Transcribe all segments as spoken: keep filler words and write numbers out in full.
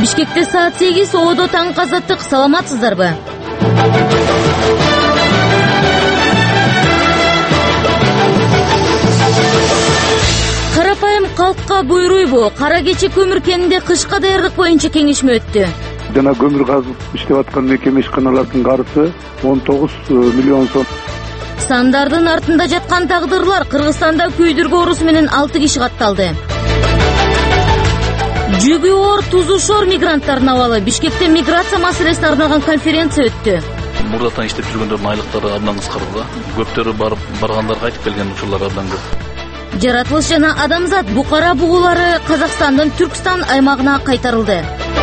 Бишкекте саат сегиз оодо таңкы азаттык. Саламатсыздарбы? Карапайым калкка буйруйбу? Кара кече көмүр кенинде кышка даярдык боюнча кеңешме өттү. Жана көмүр казып иштеп аткан мекеме ишканалардын карызы он тогуз миллион сом. Сандардын артында жаткан тагдырлар. Кыргызстанда күйдүргү оорусу менен алты киши катталды. Жүгү оор, тузу шор мигранттардын абалы. Бишкекте миграция маселесине арналган конференция өттү. Мурдатан иштеп жүргөндөрдүн айлыктары абдан кыскарды. Көптөрү барып баргандар кайтып келген учурлар абдан көп. Жаратылыш жана адамзат букара бугулары Казакстандын Түркстан аймагына кайтарылды.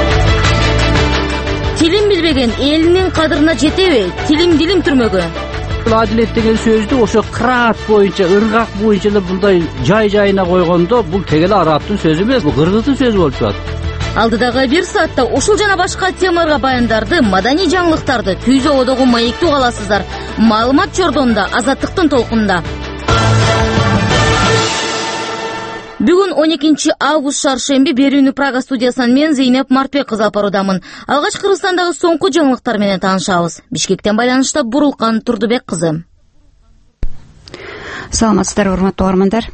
Тилим билбеген элинин кадырына жетеби? Тилим дилим түрмөгү. Адилет деген сөздү ошо кыраат боюнча, ыргак боюнча эле мындай жай-жайына койгондо бул тегеле арабтын сөзү эмес, бул кыргыздын сөзү болуп турат. Алдыдагы бир саатта ушул жана башка темаларга баяндарды, маданий жаңылыктарды Түзө одогу маектүү аласыздар. Маалымат жордомдо Азаттыктын толкунунда. Бүгүн он экинчи август шаршемби берүүнү Прага студиясынан мен Зейнеп Мартбек кызы алып баруудамын. Алгач Кыргызстандагы соңку жаңылыктар менен таанышабыз. Бишкектен байланышта Бурулкан Турдубек кызы. Саламатсыздар, урматтуу угармандар.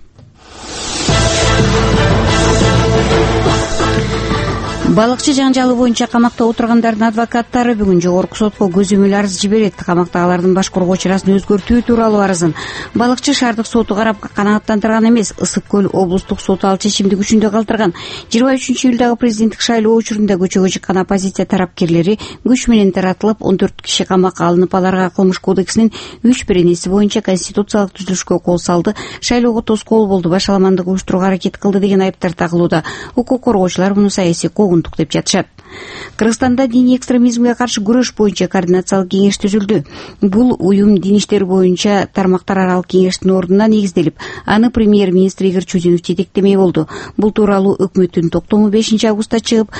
Балыкчы жаңжалы боюнча камакта отургандардын адвокаттары бүгүн жогорку сотко көзөмөл арыз жиберет. Камактагылардын баш коргоочу ырасын өзгөртүү тууралуу арызын балыкчы шаардык соту карап канааттандырган эмес. Ысык көл облустук соту ал чечимди күчүндө калтырган. жыйырма үчүнчү июлдагы президенттик шайлоо учурунда көчөгө чыккан оппозиция тарапкерлери күч менен таратылып, он төрт киши камакка алынып, аларга кылмыш кодексинин үч беренеси боюнча конституциялык түзүлүшкө кол салды, шайлоого тоскоол болду, башаламандык уюштурууга аракет кылды деген айыптар тагылууда. Укук коргоочулар муну саясий куугунтук деп жатышат. Кыргызстанда диний экстремизмге каршы күрөш боюнча координациялык кеңеш түзүлдү. Бул уюм дин иштери боюнча тармактар аралык кеңештин ордуна негизделип, аны премьер-министр Игорь Чудинов жетектемей болду. Бул тууралуу өкмөттүн токтому бешинчи августта чыгып,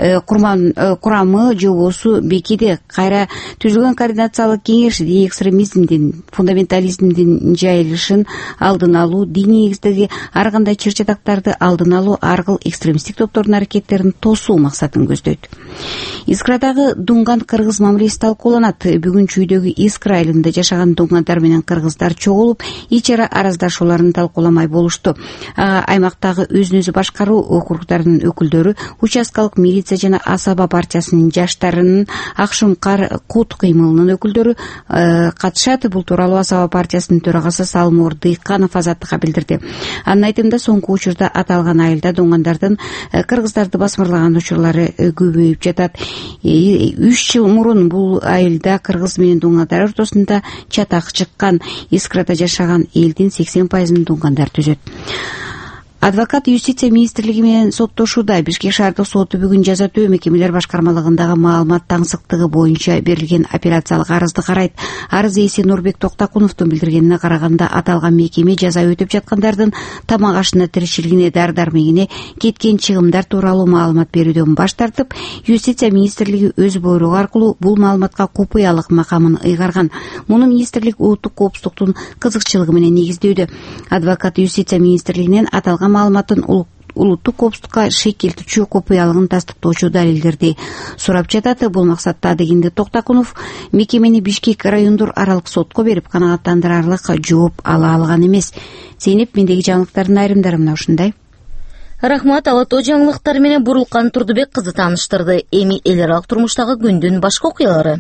курамы жобосу бекиди. Кайра түзүлгөн координациялык кеңеш диний экстремизмдин, фундаментализмдин жайылышын алдын алуу, диний негиздеги ар кандай чыр-чатактарды алдын алуу, аркыл экстремисттик топтордун аракеттерин тосуу максатын көздөйт. Искрадагы дунган кыргыз мамилеси талкууланат. Бүгүн Чүйдөгү Искра айылында жашаган дунгандар менен кыргыздар чогулуп, ич ара араздашууларын талкууламай болушту. Аймактагы өзүн өзү башкаруу округдарынын өкүлдөрү, участкалык милиция жана Асаба партиясынын жаштарынын Акшумкар кут кыймылынын өкүлдөрү катышат. Бул тууралуу Асаба партиясынын төрагасы Салмор Дыйканов Азаттыкка билдирди. Анын айтымында соңку учурда аталган айылда дунгандардын кыргыздарды басмырлаган учурлары көбөйүп жатат. Үч жыл мурун бул айылда кыргыз менен дунгандар ортосунда чатак чыккан. Искрада жашаган элдин сексен пайызын дунгандар түзөт. Адвокат юстиция министрлиги менен соттошууда. Бишкек шаардык соту бүгүн жаза төө мекемелер башкармалыгындагы маалымат таңсыктыгы боюнча берилген апелляциялык арызды карайт. Арыз ээси Нурбек Токтакуновдун билдиргенине караганда, аталган мекеме жаза өтөп жаткандардын тамак ашына, тиричилигине, дар-дармегине кеткен чыгымдар тууралуу маалымат берүүдөн баш тартып, юстиция министрлиги өз буйругу аркылуу бул маалыматка купуялык макамын ыйгарган. Муну министрлик улуттук коопсуздуктун кызыкчылыгы менен негиздөөдө. Адвокат юстиция министрлигинен аталган маалыматтын улуттук коопсуздукка шек келтирүүчү копуялыгын тастыктоочу далилдерди сурап жатат. Бул максатта дегенде Токтакунов мекемени Бишкек райондук аралык сотко берип, канааттандырарлык жооп ала алган эмес. Зейнеп, мендеги жаңылыктардын айрымдары мына ушундай. Рахмат, алато жаңылыктар менен Бурулкан Турдубек кызы тааныштырды. Эми эл аралык турмуштагы күндүн башка окуялары.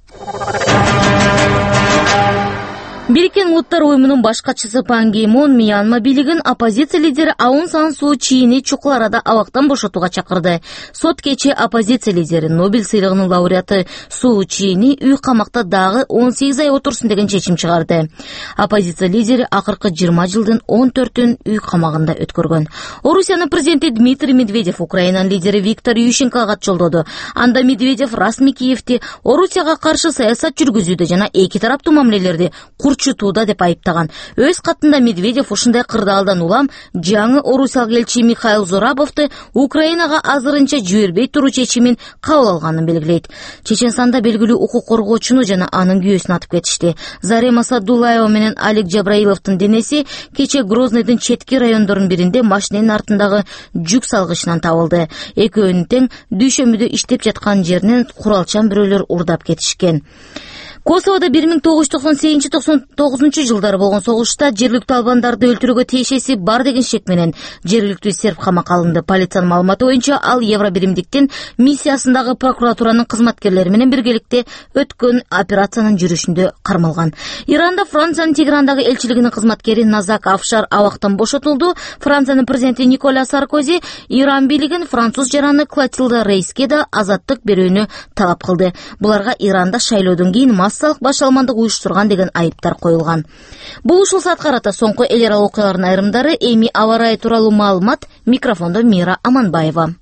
Бириккен Улуттар уюмунун баш катчысы Пан Ги Мун Мьянма бийлигин оппозиция лидери Аун Сан Суу Чийни чукул арада абактан бошотууга чакырды. Сот кечээ оппозиция лидери, Нобель сыйлыгынын лауреаты Суу Чийни үй камакта дагы он сегиз ай отурсун деген чечим чыгарды. Оппозиция лидери акыркы жыйырма жылдын он төртүн үй камагында өткөргөн. Орусиянын президенти Дмитрий Медведев Украинанын лидери Виктор Ющенкого кат жолдоду. Анда Медведев расмий Киевти Орусияга каршы саясат жүргүзүүдө жана эки тараптуу мамилелерди курч урчутууда деп айыптаган. Өз катында Медведев ушундай кырдаалдан улам жаңы орусиялык элчи Михаил Зурабовду Украинага азырынча жибербей туруу чечимин кабыл алганын белгилейт. Чеченстанда белгилүү укук коргоочуну жана анын күйөөсүн атып кетишти. Зарема Садулаева менен Алик Жабраиловдун денеси кече Грознойдун четки райондорунун биринде машиненин артындагы жүк салгычынан табылды. Экөөнүн тең дүйшөмүдө иштеп жаткан жеринен куралчан бирөөлөр урдап кетишкен. Косовода бир миң тогуз жүз токсон сегизинчи — токсон тогузунчу жылдары болгон согушта жергиликтүү албандарды өлтүрүүгө тиешеси бар деген шек менен жергиликтүү серб камакка алынды. Полициянын маалыматы боюнча ал Евробиримдиктин миссиясындагы прокуратуранын кызматкерлери менен биргеликте өткөн операциянын жүрүшүндө кармалган. Иранда Франциянын Тегерандагы элчилигинин кызматкери Назак Афшар абактан бошотулду. Франциянын президенти Николя Саркози Иран бийлигин француз жараны Клотилда Рейске да азаттык берүүнү талап кылды. Буларга Иранда шайлоодон кийин массалык башалмандык уюштурган деген айыптар коюлган. Бул ушул саат карата соңку эл аралык окуялардын айрымдары. Эми аба ырайы тууралуу маалымат. Микрофондо Мира Аманбаева.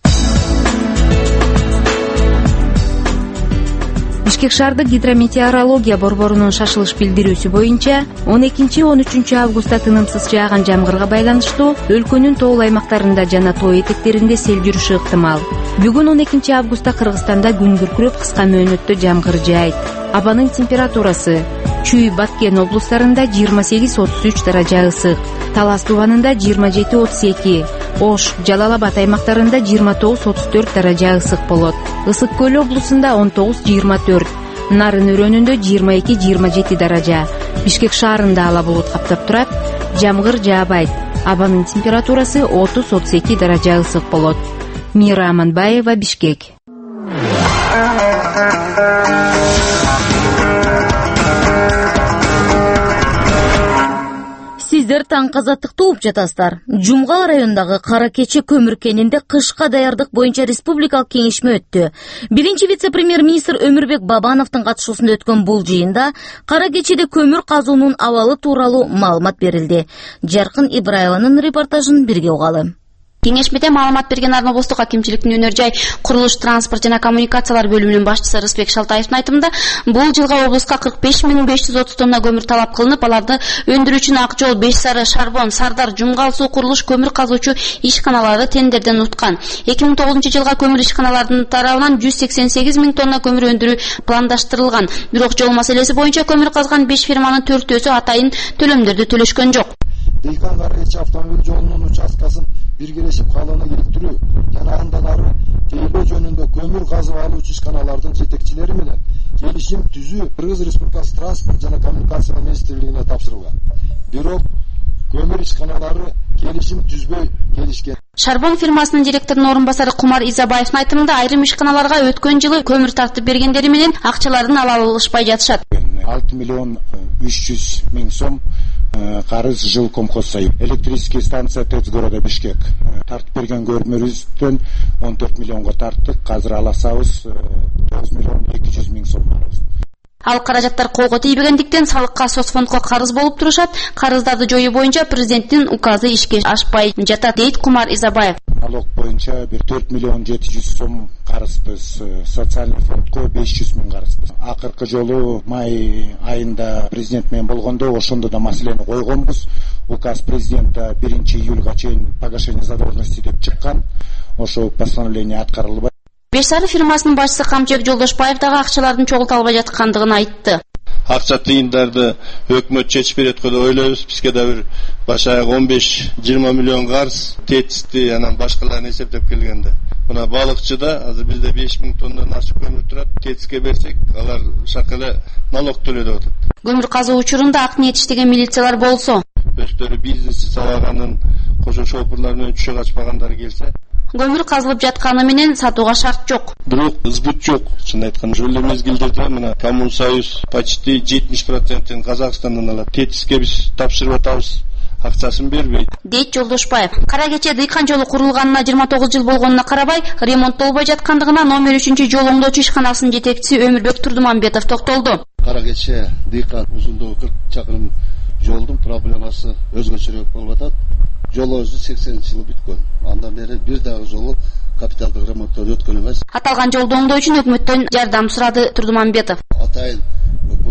Бишкек шаардык гидрометеорология борборунун шашылыш билдирүүсү боюнча он экинчи — он үчүнчү августта тынымсыз жааган жамгырга байланыштуу өлкөнүн тоол аймактарында жана тоо этектеринде сел жүрүшү ыктымал. Бүгүн он экинчи августта Кыргызстанда күн күркүрөп кыска мөөнөттө жамгыр жаайт. Абанын температурасы Чүй, Баткен облустарында жыйырма сегиз — отуз үч даража ысык, Талас тубанында жыйырма жети — отуз эки, Ош, Жалал Абад аймактарында жыйырма тогуз — отуз төрт даража ысык болот. Ысык көл облусунда он тогуз — жыйырма төрт, Нарын өрөөнүндө жыйырма эки — жыйырма жети даража. Бишкек шаарында ала булут каптап турат, жамгыр жаабайт. Абанын температурасы отуз — отуз эки даража ысык болот. Мира Аманбаева, Бишкек. Сиздер таң казаттыкты угуп жатасыздар. Жумгал районундагы Кара Кечи көмүр кенинде кышка даярдык боюнча республикалык кеңешме өттү. Биринчи вице-премьер-министр Өмүрбек Бабановдун катышуусунда өткөн бул жыйында Кара Кечиде көмүр казуунун абалы тууралуу маалымат берилди. Жаркын Ибраеванын репортажын бирге угалы. Кеңешмеде маалымат берген Арын облустук акимчиликтин өнөр жай, курулуш, транспорт жана коммуникациялар бөлүмүнүн башчысы Рысбек Шалтаевдин айтымында, бул жылга облуска кырк беш миң беш жүз отуз тонна көмүр талап кылынып, аларды өндүрүү үчүн Ак жол, Беш Сары, Шарбон, Сардар, Жумгал суу курулуш көмүр казуучу ишканалары тендерден уткан. эки миң тогузунчу жылга көмүр ишканаларынын тарабынан жүз сексен сегиз миң тонна көмүр өндүрүү пландаштырылган. Бирок жол маселеси боюнча көмүр казган беш фирманын төртөөсү атайын төлөмдөрдү төлөшкөн жок. Дыйкан Кара Кечи автомобиль жолунун участкасын биргелешип калууну иликтирүү жана андан ары тейлөө жөнүндө көмүр казып алуучу ишканалардын жетекчилери менен келишим түзүү Кыргыз Республикасы транспорт жана коммуникация министрлигине тапшырылган. Бирок көмүр ишканалары келишим түзбөй келишкен. Шарбон фирмасынын директорунун орун басары Кумар Изабаевдин айтымында, айрым ишканаларга өткөн жылы көмүр тартып бергендери менен акчаларын ала алышпай жатышат. алты миллион үч жүз миң сом карыз жыл комхозсайып. Электрический станция ТЭЦ города Бишкек. Тартып берген көмүрүбүздөн он төрт миллионго тарттык. Азыр аласабыз тогуз миллион эки жүз миң сом. Ал каражаттар колго тийбегендиктен салыкка, соцфондко карыз болуп турушат. Карыздарды жоюу боюнча президенттин указы ишке ашпай жатат, дейт Кумар Изабаев. Налог боюнча бир төрт миллион жети жүз сом карызбыз, социальный фондко беш жүз миң карызбыз. Акыркы жолу май айында президент менен болгондо ошондо да маселени койгонбуз. Указ президента биринчи июлга чейин погашение задолженности деп чыккан. Ошо постановление аткарылбай. Беш Сары фирмасынын башчысы Камчыбек Жолдошбаев дагы акчалардын чогулта албай жаткандыгын айтты. Акча тыйындарды өкмөт чечип берет го деп ойлойбуз. Бизге да бир башаяк он беш — жыйырма миллион карыз, тетисти, анан башкаларын эсептеп келгенде. Мына балыкчыда азыр бизде беш миң тоннадан ашык көмүр турат. Тетиске берсек, алар шак эле налог төлөйт деп атат. Көмүр казуу учурунда ак ниет иштеген милициялар болсо, өздөрү бизнес салаганын кошо шопурлар менен түшө качпагандар келсе, көмүр казылып жатканы менен сатууга шарт жок. Бирок збут жок. Чын айтканда, ошол эле мезгилдерде мына Коммунсоюз почти жетимиш процентин Казакстандан алат. Тетиске биз тапшырып атабыз, акчасын бербейт, дейт Жолдошбаев. Кара Кечи дыйкан жолу курулганына жыйырма тогуз жыл болгонуна карабай, ремонттолбой жаткандыгына номер үчүнчү жол оңдоочу ишканасынын жетекчиси Өмүрбек Турдуманбетов токтолду. Кара Кечи дыйкан узундугу кырк чакырым жолдун проблемасы өзгөчөрөөк болуп атат. Жол өзү сексенинчи жылы бүткөн. Андан бери бир дагы жолу капиталдык ремонттон өткөн эмес. Аталган жолду оңдоо үчүн өкмөттөн жардам сурады Турдуманбетов. Атайын өкмөт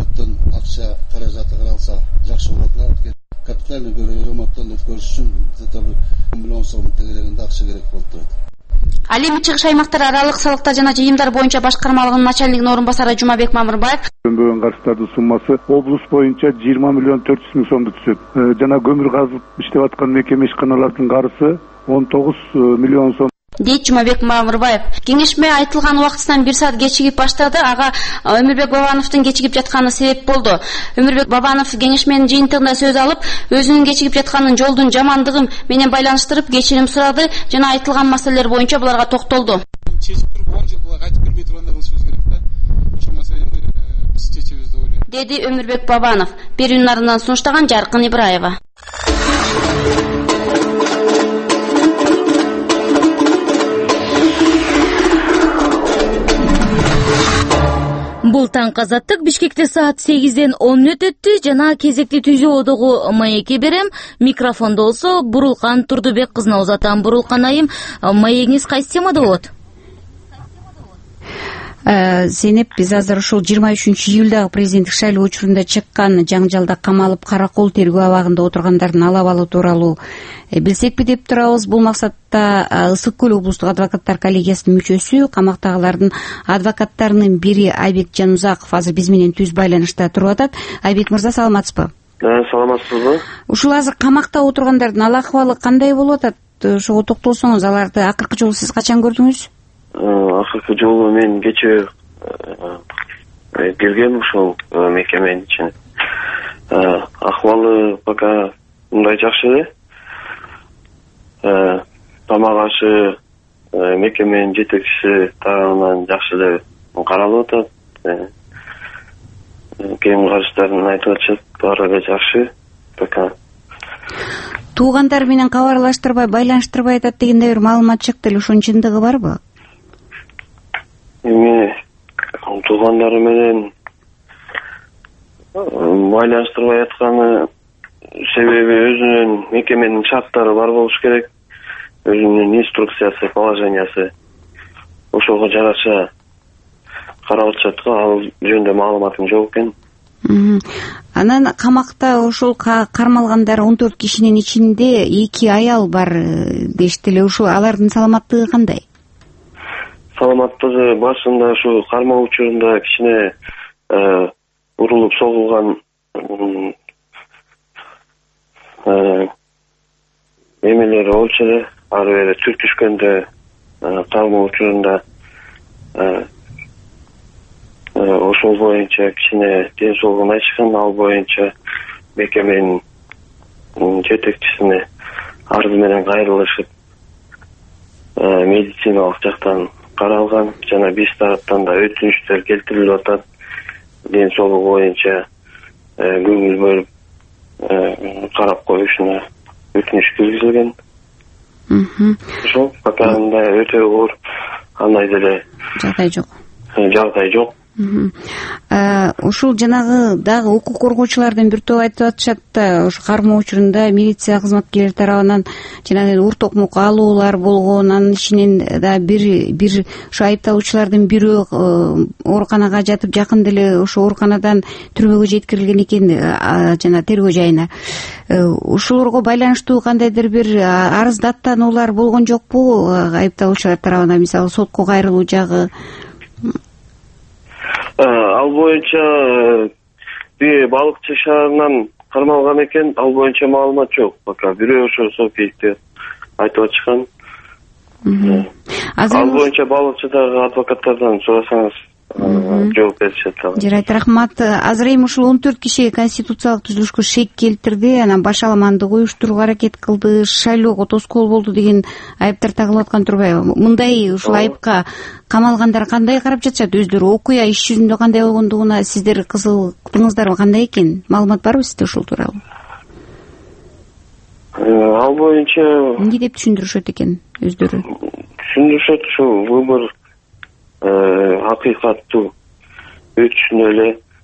бюджеттен акча каражаты каралса жакшы болот эле. Капитальный ремонттон өткөрүш үчүн где-то бир миллион сом тегерегинде акча керек болуп турат. Ал эми чыгыш аймактар аралык салыктар жана жыйымдар боюнча башкармалыгынын начальнигинин орун басары Жумабек Мамырбаев өнбөгөн карыздардын суммасы облус боюнча жыйырма миллион төрт жүз миң сомду түзөт. Жана көмүр казып иштеп аткан мекеме ишканалардын карызы он тогуз миллион сом дейт Жумабек Мамырбаев. Кеңешме айтылган убактысынан бир саат кечигип баштады. Ага Өмүрбек Бабановдун кечигип жатканы себеп болду. Өмүрбек Бабанов кеңешменин жыйынтыгында сөз алып, өзүнүн кечигип жатканын жолдун жамандыгы менен байланыштырып кечирим сурады жана айтылган маселелер боюнча буларга токтолду. Чечип туруп он жыл буга кайтып келбей тургандарын сөз керек да. Ошол маселени биз чечебиз деп ойлойм. Деди Өмүрбек Бабанов. Берүүнүн артынан сунуштаган Жаркын Ибраева. Бул таң Азаттык Бишкекте саат сегизден он мүнөт өттү жана кезекти түзүү одогу маекке берем. Микрофондо болсо Бурулкан Турдубек кызына узатам. Бурулкан айым, маегиңиз кайсы темада болот? Зейнеп, биз азыр ушул жыйырма үчүнчү июлдагы президенттик шайлоо учурунда чыккан жаңжалда камалып каракол тергөө абагында отургандардын ала абалы тууралуу билсекпи деп турабыз. Бул максатта Ысык көл облустук адвокаттар коллегиясынын мүчөсү, камактагылардын адвокаттарынын бири Айбек Жанузаков азыр биз менен түз байланышта туруп атат. Айбек мырза, саламатсызбы? Саламатсызбы? Ушул азыр камакта отургандардын ала акыбалы кандай болуп атат? Ошого токтолсоңуз, аларды акыркы жолу сиз качан көрдүңүз? Акыркы жолу мен кечээ келгем ушул мекеменин ичине. Акыбалы пока мындай жакшы эле. Тамак ашы мекеменин жетекчиси тарабынан жакшы эле каралып атат. Кем караштарын айтып атышат, баары эле жакшы пока. Туугандар менен кабарлаштырбай, байланыштырбай атат дегенде бир маалымат чыкты эле, ошонун чындыгы барбы? Эми туугандары менен байланыштырбай атканы себеби өзүнүн мекеменин шарттары бар болуш керек. Өзүнүн инструкциясы, положениясы ошого жараша карап атышат го. Ал жөнүндө маалыматым жок экен. Анан камакта ушул кармалгандар он төрт кишинин ичинде эки аял бар дешти эле. Ушул алардын саламаттыгы кандай? Саламаттыгы башында ушу кармоо учурунда кичине урулуп согулган эмелери болчу эле. Ары бери түртүшкөндө кармоо учурунда ошол боюнча кичине ден соолугун айтышкан. Ал боюнча мекеменин жетекчисине арыз менен кайрылышып медициналык жактан каралган жана биз тараптан да өтүнүчтөр келтирилип атат. Ден соолугу боюнча көңүл бөлүп карап коюшуна өтүнүч киргизилген. Ошол пока мындай өтө оор андай деле жагдай жок. Жагдай жок. Ушул жанагы дагы укук коргоочулардын бир тобу айтып атышат да, ушу кармоо учурунда милиция кызматкерлери тарабынан жанагы ур токмок алуулар болгон. Анын ичинен да бир бир ушу айыпталуучулардын бирөө ооруканага жатып, жакында эле ошо ооруканадан түрмөгө жеткирилген экен, жана тергөө жайына. Ушуларга байланыштуу кандайдыр бир арыз даттануулар болгон жокпу айыпталуучулар тарабынан, мисалы сотко кайрылуу жагы? Ал боюнча бир балыкчы шаарынан кармалган экен. Ал боюнча маалымат жок. Пока бирөө ошо сокейте айтып атышкан. Ал боюнча балыкчыдагы адвокаттардан сурасаңыз жооп беришет. Жарайт, рахмат. Азыр эми ушул он төрт киши конституциялык түзүлүшкө шек келтирди, анан баш аламанды коюштурууга аракет кылды, шайлоого тоскоол болду деген айыптар тагылып аткан турбайбы? Мындай ушул айыпка камалгандар кандай карап жатышат? Өздөрү окуя иш жүзүндө кандай болгондугуна сиздер кызыктыңыздарбы, кандай экен? Маалымат барбы сизде ушул тууралуу? Ал боюнча эмне деп түшүндүрүшөт экен өздөрү? Түшүндүрүшөт ушу выбор акыйкаттуу өтүшүнө эле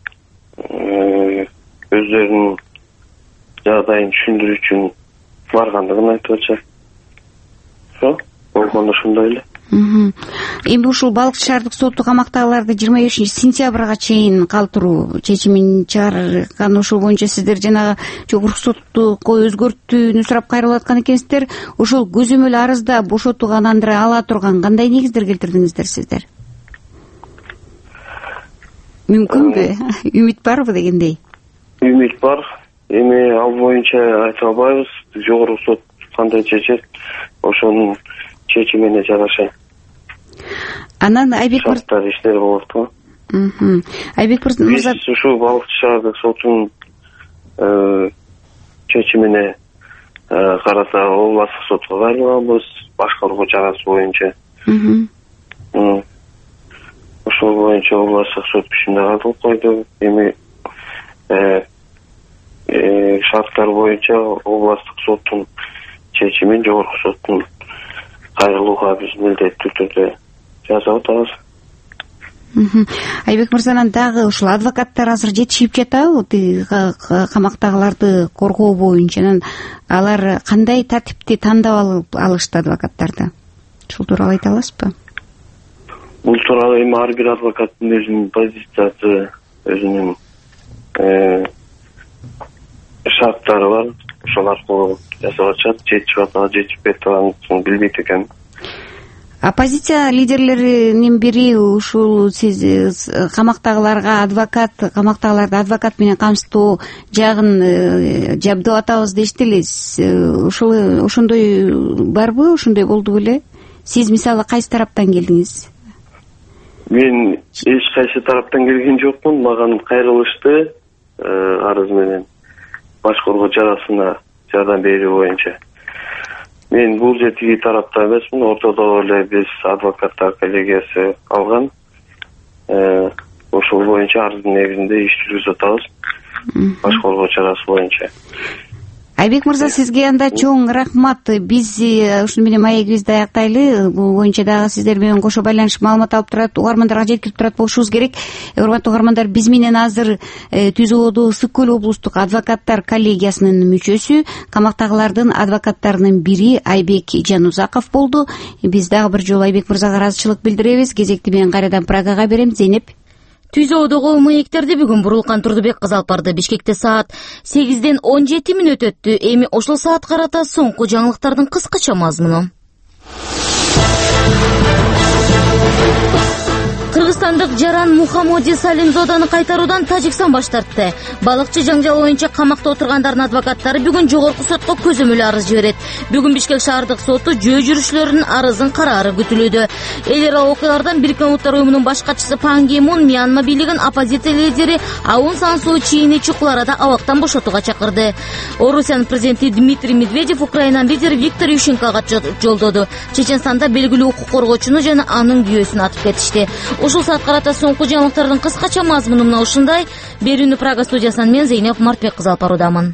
өздөрүнүн жагдайын түшүндүрүү үчүн баргандыгын айтып атышат. Ошо болгондо ушундай эле. Эми ушул Балыкчы шаардык соту камактагыларды жыйырма бешинчи сентябрга чейин калтыруу чечимин чыгарган, ошол боюнча сиздер жанагы жогорку сотко өзгөртүүнү сурап кайрылып аткан экенсиздер. Ошол көзөмөл арызда бошотуугандандыра ала турган кандай негиздер келтирдиңиздер сиздер? Мүмкүнбү? Үмүт барбы дегендей? Үмүт бар. Эми ал боюнча айта албайбыз. Жогорку сот кандай чечет, ошонун чечимине жараша. Анан Айбек мырза шарттар иштер болот го. Айбек мырза, биз ушул Балыкчы шаардык сотунун чечимине карата областтык сотко кайрылганбыз, башкаруу чарасы боюнча. Ошол боюнча областтык сот күчүндө кабыл койду. Эми шарттар боюнча областтык соттун чечимин жогорку соттун кайрылууга биз милдеттүү түрдө жасап атабыз. Айбек мырзанан дагы ушул адвокаттар азыр жетишип жатабы камактагыларды коргоо боюнча? Алар кандай тартипти тандап алышты адвокаттарды? Ушул тууралуу айта аласызбы? Бул тууралуу эми ар бир адвокаттын өзүнүн позициясы, өзүнүн шарттары бар. Ошол аркылуу жасап атышат. Жетишип атабы, жетишпей атабын билбейт экенмин. Оппозиция лидерлеринин бири ушул сиз камактагыларга адвокат, камактагыларды адвокат менен камсытуу жагын жабдып атабыз дешти эле. Ушул ошондой барбы? Ошондой болду беле? Сиз мисалы кайсы тараптан келдиңиз? Мен эч кайсы тараптан келген жокмун. Мага кайрылышты арыз менен башкаруу чарасына жардам берүү боюнча. Мен бул жетиги тарапта эмесмин, ортодо эле биз адвокаттар коллегиясы алган. Ошол боюнча арыздын негизинде иш жүргүзүп атабыз. Башкаруу чарасы боюнча. Айбек мырза, сизге анда чоң рахмат. Биз ушуну менен маегибизди аяктайлы. Бул боюнча дагы сиздер менен кошо байланышып маалымат алып турат, угармандарга жеткирип турат болушубуз керек. Урматтуу угармандар, биз менен азыр Түз Ободо Ысык көл облустук адвокаттар коллегиясынын мүчөсү, камактагылардын адвокаттарынын бири Айбек Жанузаков болду. Биз дагы бир жолу Айбек мырзага ыраазычылык билдиребиз. Кезекти мен кайрадан Прагага берем. Зейнеп. Түз Ободогу маектерди бүгүн Бурулкан Турдубек кызы алып барды. Бишкекте саат сегизден он жети мүнөт өттү. Эми ошол саат карата соңку жаңылыктардын кыскача мазмуну. Кыргызстандык Жаран Мухаммоди Салимзоданы кайтаруудан Тажикстан баш тартты. Балыкчы жаңжал боюнча камакта отургандардын адвокаттары бүгүн жогорку сотко көзөмөл арыз жиберет. Бүгүн Бишкек шаардык соту жөө жүрүшчүлөрүнүн арызын караары күтүлүүдө. Эл аралык окуялардан Бириккен Улуттар уюмунун баш катчысы Пан Ги Мун Мьянма бийлигин оппозиция лидери Аун Сан Суу Чийни чуктул арада абактан бошотууга чакырды. Орусиянын президенти Дмитрий Медведев Украинанын лидери Виктор Ющенкого жолдоду. Чеченстанда белгилүү укук коргоочуну жана анын күйөөсүн атып кетишти. Ушул саат карата соңку жаңылыктардын кыскача мазмуну мына ушундай. Берүүнү Прага студиясынан мен Зейнеп Мартбек кызы алып баруудамын.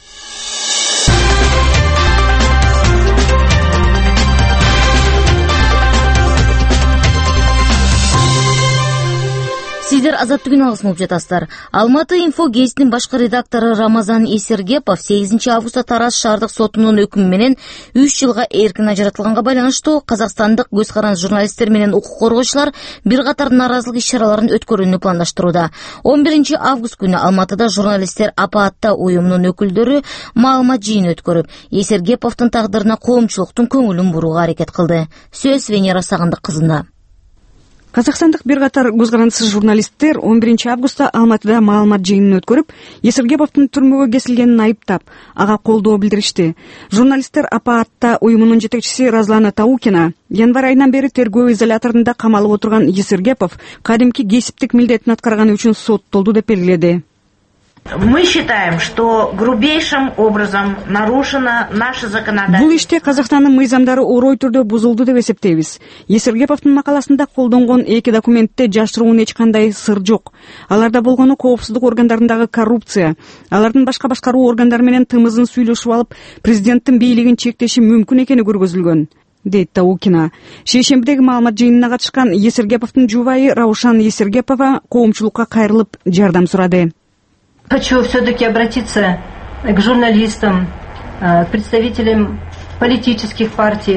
Сиздер Азаттык күн алгысын угуп жатасыздар. Алматы инфо гезитинин башкы редактору Рамазан Эсергепов сегизинчи августта Тараз шаардык сотунун өкүмү менен үч жылга эркин ажыратылганга байланыштуу казакстандык көз каранды журналисттер менен укук коргоочулар бир катар нааразылык иш-чараларын өткөрүүнү пландаштырууда. он биринчи август күнү Алматыда журналисттер апаатта уюмунун өкүлдөрү маалымат жыйыны өткөрүп, Эсергеповдун тагдырына коомчулуктун көңүлүн бурууга аракет кылды. Сөз Венера Сагындык кызында. Казакстандык бир катар көз карандысыз журналисттер он биринчи августта Алматыда маалымат жыйынын өткөрүп, Эсергеповдун түрмөгө кесилгенин айыптап, ага колдоо билдиришти. Журналисттер апаатта уюмунун жетекчиси Разлана Таукина январь айынан бери тергөө изоляторунда камалып отурган Эсергепов кадимки кесиптик милдетин аткарганы үчүн соттолду деп белгиледи. Мы считаем, что грубейшим образом нарушено наше законодательство. Бул иште Казакстандын мыйзамдары орой түрдө бузулду деп эсептейбиз. Эсергеповдун макаласында колдонгон эки документте жашыруунун эч кандай сыр жок. Аларда болгону коопсуздук органдарындагы коррупция. Алардын башка башкаруу органдары менен тымызын сүйлөшүп алып, президенттин бийлигин чектеши мүмкүн экени көргөзүлгөн, дейт Таукина. Шейшембидеги маалымат жыйынына катышкан Эсергеповдун жубайы Раушан Эсергепова коомчулукка кайрылып жардам сурады. Хочу все-таки обратиться к журналистам, к представителям политических партий.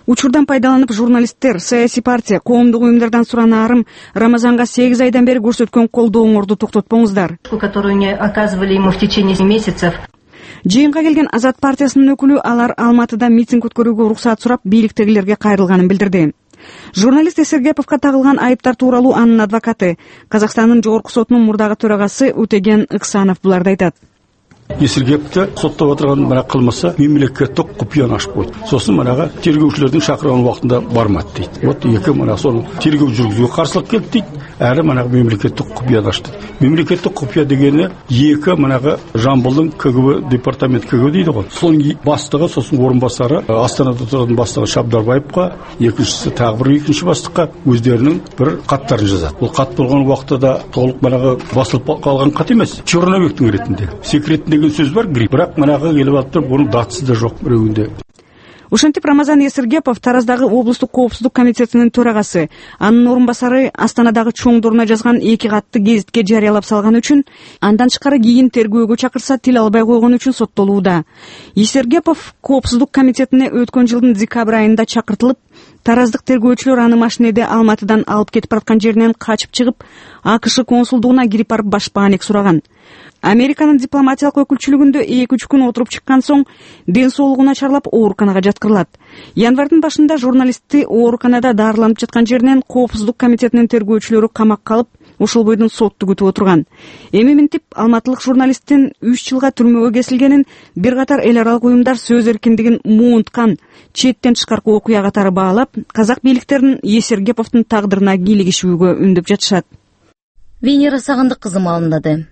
Учурдан пайдаланып журналисттер, саясий партия, коомдук уюмдардан суранаарым Рамазанга сегиз айдан бери көрсөткөн колдооңорду токтотпоңуздар. Которую не оказывали ему в течение месяцев. Жыйынга келген Азат партиясынын өкүлү алар Алматыда митинг өткөрүүгө уруксаат сурап бийликтегилерге кайрылганын билдирди. Журналист Эсергеповго тагылган айыптар тууралуу анын адвокаты, Казакстандын жогорку сотунун мурдагы төрагасы Утеген Ыксанов буларды айтат. Эсергеповду соттоп отурган мына кылмысы мемлекеттик купуяны ашып койду. Сосын мынага тергөөчүлөрдүн шакырган убактында бармады дейт. Вот эки мына сонун тергөө жүргүзүүгө каршылык келди дейт. Әрі мынага мемлекеттик купуя ашты. Мемлекеттик купуя дегени эки мынага Жамбылдын КГБ департамент КГБ дейди го. Сонун бастыгы, сосын орун басары Астанада турган бастыгы Шабдарбаевга, экинчиси тагы бир экинчи бастыкка өздөрүнүн бир каттарын жазат. Бул кат болгон убакта да толук мынага басылып калган кат эмес. Черновиктин иретинде. Секретин деген сөз бар, бирок мынага келип алыптыр, бунун датасы да жок бирөөгүндө. Ушинтип Рамазан Эсергепов Тараздагы облустук коопсуздук комитетинин төрагасы, анын орун басары Астанадагы чоңдоруна жазган эки катты гезитке жарыялап салган үчүн, андан тышкары кийин тергөөгө чакырса тил албай койгон үчүн соттолууда. Эсергепов коопсуздук комитетине өткөн жылдын декабрь айында чакыртылып, тараздык тергөөчүлөр аны машинеде Алматыдан алып кетип бараткан жеринен качып чыгып, АКШ консулдугуна кирип барып башпаанек сураган. Американын дипломатиялык өкүлчүлүгүндө эки үч күн отуруп чыккан соң ден соолугу начарлап ооруканага жаткырылат. Январдын башында журналистти ооруканада дарыланып жаткан жеринен коопсуздук комитетинин тергөөчүлөрү камакка алып, ушул бойдон сотту күтүп отурган. Эми минтип алматылык журналисттин үч жылга түрмөгө кесилгенин бир катар эл аралык уюмдар сөз эркиндигин муунткан, четтен тышкаркы окуя катары баалап, казак бийликтерин Эсергеповдун тагдырына кийлигишүүгө үндөп жатышат. Венера Сагындык кызы маалымдады.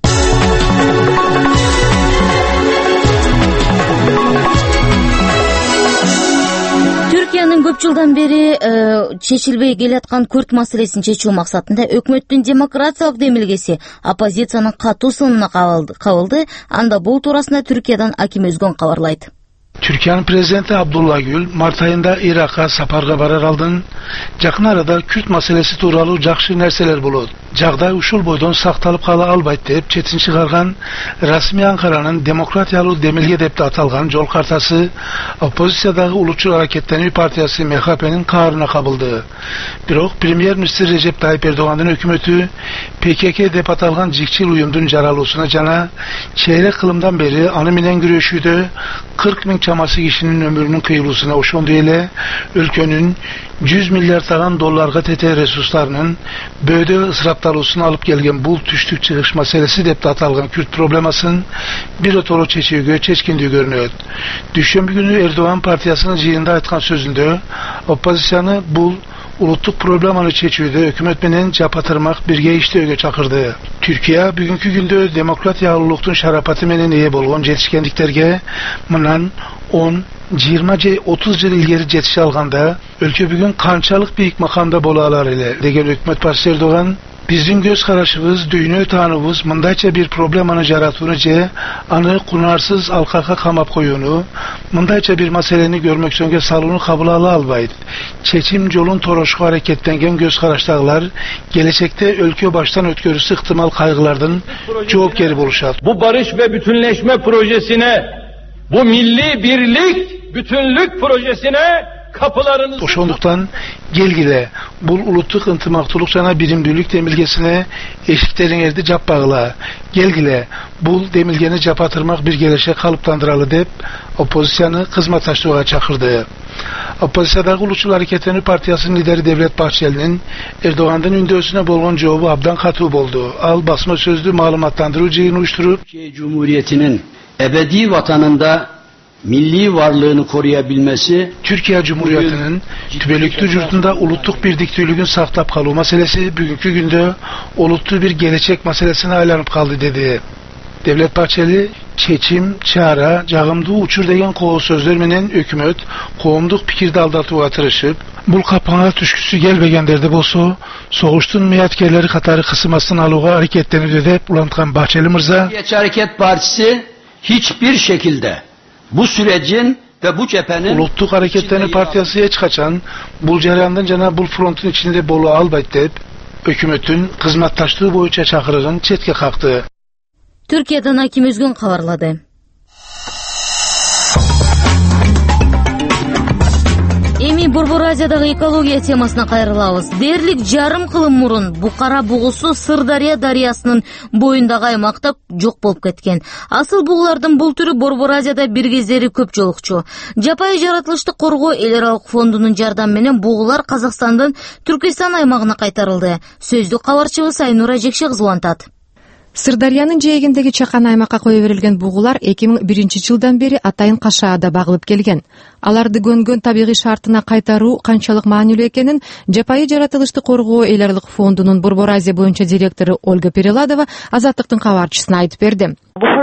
Түркиянын көп жылдан бери чечилбей келаткан күрд маселесин чечүү максатында өкмөттүн демократиялык демилгеси оппозициянын катуу сынына кабылды. Анда бул туурасында Түркиядан Аким Өзгөн кабарлайт. Türkiye'nin prezidenti Abdullah Gül Mart ayında Irak'a saparga barar aldın. Jakın arada Kürt meselesi tuuralı jakşı nerseler bulud. Jagday uşul boydon saktalıp kala albayt dep çetin çıkargan rasmi Ankara'nın demokratiyalı demilge dep de atalgan jol kartası opozisiyadagı Uluççu Hareketlenme Partiyası M H P'nin kararına kabıldı. Birok Premier Minister Recep Tayyip Erdoğan'ın hükümeti P K K dep atalgan jikçil uyumdun jaralusuna jana çeyrek kılımdan beri anı minen güreşüydü kırk bin çaması kişinin ömrünün kıyılusuna oşondu ile ülkenin yüz milyar taran dollarga tete resurslarının böde ısraptalusuna alıp gelgen bul tüştük çıkış meselesi dep atalgan Kürt problemasın bir otoro çeçiğe çeçkindiği görünüyor. Düşenbi günü Erdoğan Partiyasının jiyinda aytkan sözünde oppozisyonu bul Ulutluk problemini çeçiyordu, hükümetmenin capatırmak birge işteyge çakırdı. Türkiye bugünkü günde demokrat yağlılıktın şarapatı menen eye bolğon jetişkendiklerge mınan on, yirmi, otuz yıl ilgeri jetiş alganda ülke bugün kançalık büyük makamda bolalar ile degen hükümet başçısı Erdoğan bizim göz karışımız, düğünü tanımız, mındayça bir problem anı jaratınıca, anı kunarsız alkaka kamap koyunu, mındayça bir meseleni görmek sönge salonu kabul ala albaydı. Çeçim yolun toroşku hareketlengen göz karıştağlar, gelecekte ülke baştan ötkörüsü ihtimal kaygılardan çok geri buluşar. Bu barış ve bütünleşme projesine, bu milli birlik, bütünlük projesine kapılarınızı... Oşonduktan gelgile, bul ulutluk ıntımaktılık sana birimdülük demilgesine eşiklerin erdi cap bağla. Gelgile, bul demilgeni capatırmak bir geleşe kalıplandıralı dep, opozisyanı kızmataşlığa çakırdı. Opozisiyadaki Uluççu Hareketlenme Partiyasının lideri Devlet Bahçeli'nin Erdoğan'dan ündösüne bolğan cevabı abdan katıb oldu. Al basma sözlü malumatlandırıcıyını uyuşturup Türkiye Cumhuriyeti'nin ebedi vatanında milli varlığını koruyabilmesi, Türkiye Cumhuriyeti'nin tübelüktü yurtunda ulutluk birdiktülüğün saklap kalı meselesi bugünkü günde olutlu bir gelecek meselesine aylanıp kaldı dedi. Devlet Bahçeli, çeçim, çara, jagımdуу uçur degen kol sözlermenen hükümet, koomduk pikirde aldatığa tırışıp, bul kapana tüşküsü gelbegендерде bolso, soğuştun miyatkerleri katarı kısmasını alığa hareketlenir dep ulantkan Bahçeli Mırza, Milliyetçi Hareket Partisi hiçbir şekilde bu sürecin ve bu cephenin Ulutluk Hareketlenme Partiyası hiç kaçan, bul jarayandan jana bul frontun içinde bolu albayt dep, hükümetin kızmattaşlığı boyunca çakırığın çetke kalktı. Türkiye'den Akим Özgön kabarladı. Эми Борбор Азиядагы экология темасына кайрылабыз. Дээрлик жарым кылым мурун Букара бугусу Сырдария дарыясынын боюндагы аймакта жок болуп кеткен. Асыл бугулардын бул түрү Борбор Азияда бир кездери көп жолукчу. Жапайы жаратылышты коргоо эл аралык фондунун жардамы менен бугулар Казакстандын Түркистан аймагына кайтарылды. Сөздү кабарчыбыз Айнура Жекше кызы улантат. Сырдариянын жээгиндеги чакан аймакка кое берилген бугулар эки миң биринчи жылдан бери атайын Кашаада багылып келген. Аларды көнгөн табигый шартына кайтаруу канчалык маанилүү экенин Жапайы жаратылышты коргоо эл аралык фондунун Борбор Азия боюнча директору Ольга Переладова Азаттыктын кабарчысына айтып берди.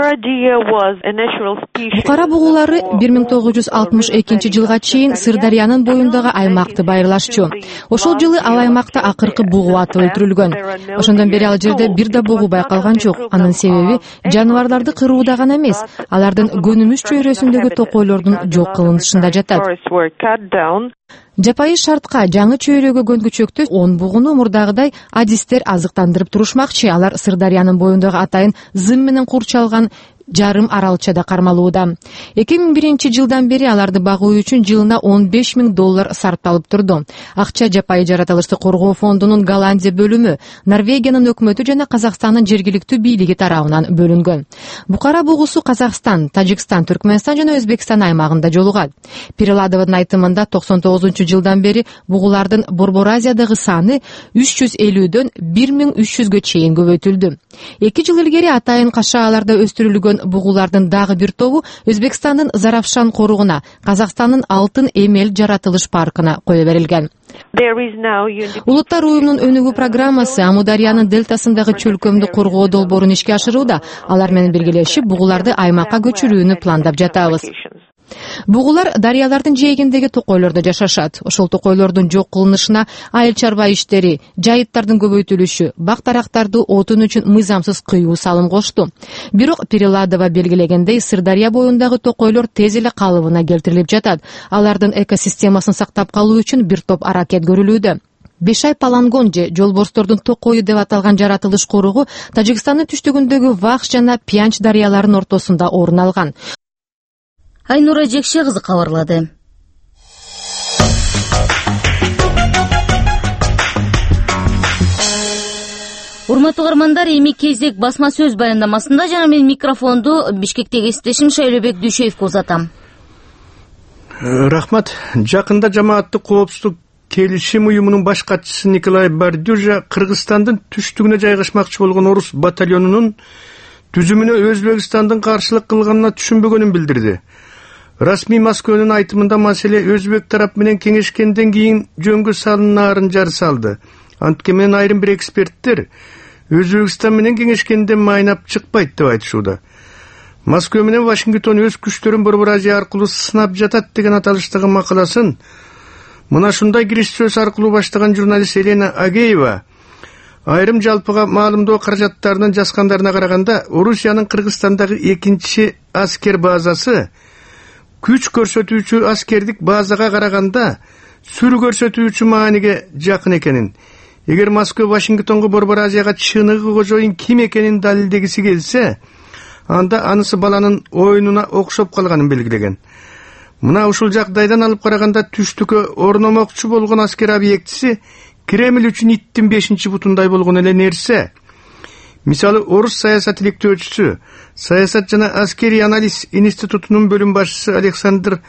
Букара бугулары бир миң тогуз жүз алтымыш экинчи жылга чейин Сырдариянын боюндагы аймакты байырлашчу. Ошол жылы ал аймакта акыркы бугу атып өлтүрүлгөн. Ошондон бери ал жерде бир да бугу байкалган жок. Анын себеби жаныбарларды кырууда гана эмес, алардын көнүмүш чөйрөсүндөгү токойлордун жок кылынышында жатат. Жапайы шартка жаңы чөйрөгө көнгүчөктө он бугуну мурдагыдай адистер азыктандырып турушмакчы. Алар Сырдариянын боюндагы атайын зым менен курчалган жарым аралчада кармалууда. эки миң биринчи жылдан бери аларды багуу үчүн жылына он беш миң доллар сарпталып турду. Акча Жапайы жаратылышты коргоо фондунун Голландия бөлүмү, Норвегиянын өкмөтү жана Казакстандын жергиликтүү бийлиги тарабынан бөлүнгөн. Букара бугусу Казакстан, Тажикстан, Түркмөнстан жана Өзбекстан аймагында жолугат. Переладовдун айтымында токсон тогузунчу жылдан бери бугулардын Борбор Азиядагы саны үч жүз элүүдөн бир миң үч жүзгө чейин көбөйтүлдү. эки жыл илгери атайын Кашааларда өстүрүлгөн бугулардын дагы бир тобу Өзбекстандын Заравшан коругуна, Казакстандын Алтын Эмел жаратылыш паркына кое берилген. Улуттар уюмунун өнүгүү программасы Амудариянын дельтасындагы чөлкөмдү коргоо долбоорун ишке ашырууда. Алар менен биргелешип бугуларды аймакка көчүрүүнү пландап жатабыз. Бугулар дарыялардын жээгиндеги токойлордо жашашат. Ошол токойлордун жок кылынышына айыл чарба иштери, жайыттардын көбөйтүлүшү, бак-тарактарды отун үчүн мыйзамсыз кыюу салым кошту. Бирок Переладова белгилегендей, Сырдария боюндагы токойлор тез эле калыбына келтирилип жатат. Алардын экосистемасын сактап калуу үчүн бир топ аракет көрүлүүдө. Бешай Палангон же жолборстордун токою деп аталган жаратылыш коругу Тажикстандын түштүгүндөгү Вахш жана Пьянч дарыяларынын ортосунда орун алган. Айнура Жекше кызы кабарлады. Урматтуу угармандар, эми кезек басма сөз баяндамасында жана мен микрофонду Бишкектеги эстешим Шайлөбек Дүйшөевке узатам. Рахмат. Жакында жамааттык коопсуздук келишим уюмунун баш катчысы Николай Бардюжа Кыргызстандын түштүгүнө жайгашмакчы болгон орус батальонунун түзүмүнө Өзбекстандын каршылык кылганына түшүнбөгөнүн билдирди. Расмий Москванын айтымында маселе өзбек тарап менен кеңешкенден кийин жөнгө салынаарын жар салды. Анткени айрым бир эксперттер Өзбекстан менен кеңешкенден майнап чыкпайт деп айтышууда. Москва менен Вашингтон өз күчтөрүн Борбор Азия аркылуу сынап жатат деген аталыштагы макаласын мына ушундай кириш сөз аркылуу баштаган журналист Елена Агеева айрым жалпыга маалымдоо каражаттарынын жазгандарына караганда Орусиянын Кыргызстандагы экинчи аскер базасы күч көрсөтүүчү аскердик базага караганда сүр көрсөтүүчү мааниге жакын экенин, эгер Москва Вашингтонго Борбор Азияга чыныгы кожоюн ким экенин далилдегиси келсе, анда анысы баланын оюнуна окшоп калганын белгилеген. Мына ушул жагдайдан алып караганда түштүккө орномокчу болгон аскер объектиси Кремль үчүн иттин бешинчи бутундай болгон эле нерсе. Мисалы, орус саясат иликтөөчүсү, саясат жана аскери анализ институтунун бөлүм башчысы Александр